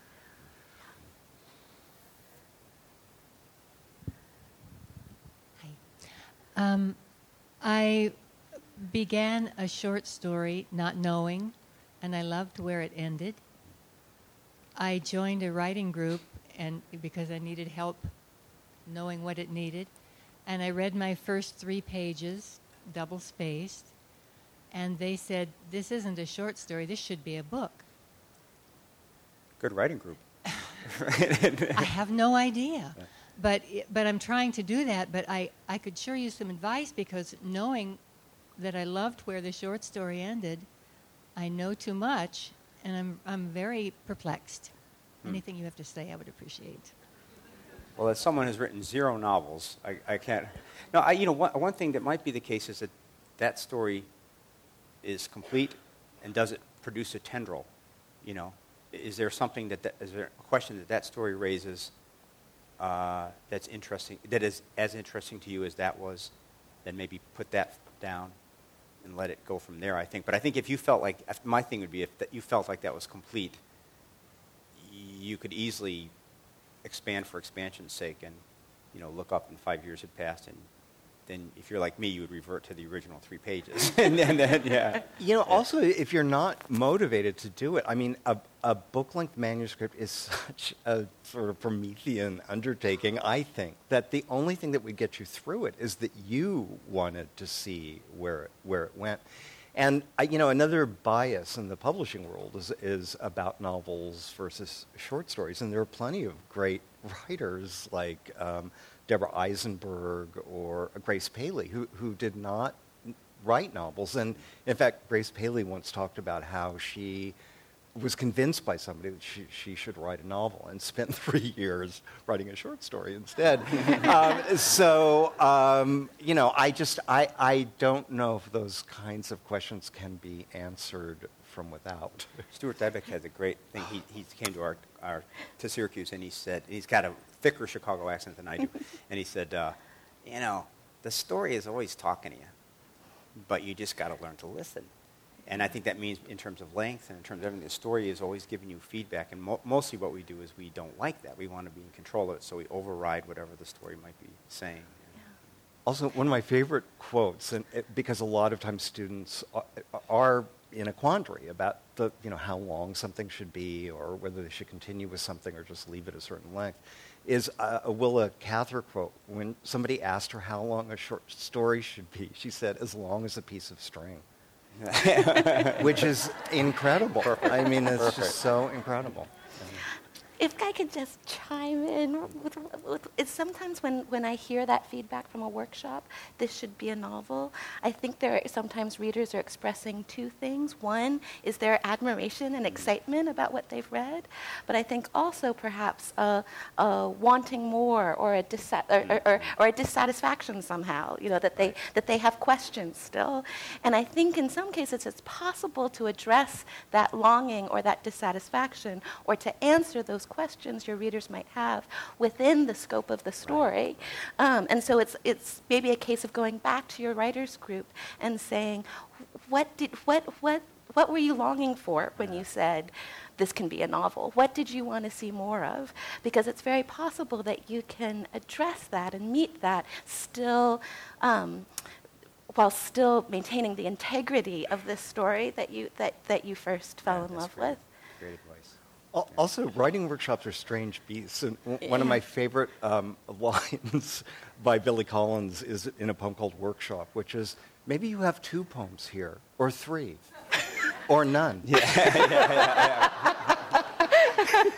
Hi. Um, I began a short story not knowing, and I loved where it ended. I joined a writing group and because I needed help knowing what it needed, and I read my first three pages, double-spaced, and they said, this isn't a short story, this should be a book. Good writing group. I have no idea. Yeah. But but I'm trying to do that, but I, I could sure use some advice, because knowing that I loved where the short story ended, I know too much, and I'm I'm very perplexed. Hmm. Anything you have to say, I would appreciate. Well, as someone who's written zero novels, I, I can't... No, I, you know, one, one thing that might be the case is that that story is complete, and does it produce a tendril? You know, is there something that, that is there a question that that story raises uh, that's interesting, that is as interesting to you as that was? Then maybe put that down and let it go from there, I think. But I think if you felt like, my thing would be if that you felt like that was complete, you could easily expand for expansion's sake and, you know, look up and five years had passed, and then if you're like me, you would revert to the original three pages. and then, then, yeah. You know, also, if you're not motivated to do it, I mean, a, a book-length manuscript is such a sort of Promethean undertaking, I think, that the only thing that would get you through it is that you wanted to see where it, where it went. And, I, you know, another bias in the publishing world is, is about novels versus short stories, and there are plenty of great writers like um, Deborah Eisenberg or Grace Paley, who, who did not write novels. And in fact, Grace Paley once talked about how she was convinced by somebody that she, she should write a novel, and spent three years writing a short story instead. um, so, um, you know, I just, I, I don't know if those kinds of questions can be answered from without. Stuart Dybek has a great thing. He, he came to our, our, to Syracuse, and he said, he's got a thicker Chicago accent than I do, and he said, uh, you know, the story is always talking to you, but you just got to learn to listen. And I think that means in terms of length and in terms of everything, the story is always giving you feedback, and mo- mostly what we do is we don't like that. We want to be in control of it, so we override whatever the story might be saying. Yeah. Also, one of my favorite quotes, and it, because a lot of times students are, are in a quandary about the, you know, how long something should be, or whether they should continue with something or just leave it a certain length, is a, a Willa Cather quote. When somebody asked her how long a short story should be, she said, as long as a piece of string. Which is incredible. Perfect. I mean, it's Perfect. just so incredible. If I could just chime in, with, with, it's sometimes when, when I hear that feedback from a workshop, this should be a novel, I think there are sometimes readers are expressing two things. One is their admiration and excitement about what they've read, but I think also perhaps uh, uh, wanting more, or a, dissa- or, or, or a dissatisfaction somehow, you know, that they, that they have questions still. And I think in some cases it's possible to address that longing or that dissatisfaction, or to answer those questions your readers might have within the scope of the story. Right. Um, and so it's it's maybe a case of going back to your writers group and saying, what did what what what were you longing for when you said this can be a novel? What did you want to see more of? Because it's very possible that you can address that and meet that still um, while still maintaining the integrity of this story that you that, that you first fell yeah, in love great. with. Great advice. Also, writing workshops are strange beasts. And w- one of my favorite um, lines by Billy Collins is in a poem called Workshop, which is, maybe you have two poems here, or three, or none. Yeah, yeah,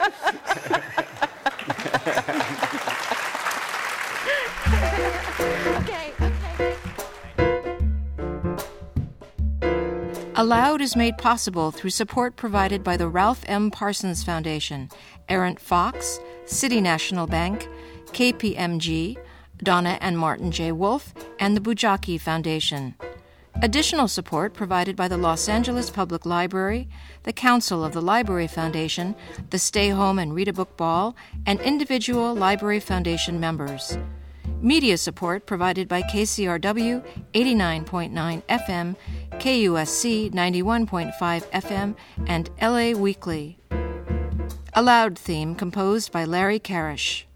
yeah, yeah. Aloud is made possible through support provided by the Ralph M. Parsons Foundation, Errant Fox, City National Bank, K P M G, Donna and Martin J. Wolfe, and the Bujaki Foundation. Additional support provided by the Los Angeles Public Library, the Council of the Library Foundation, the Stay Home and Read a Book Ball, and individual Library Foundation members. Media support provided by K C R W eighty-nine point nine F M, K U S C ninety-one point five F M, and L A Weekly. A Loud theme composed by Larry Karish.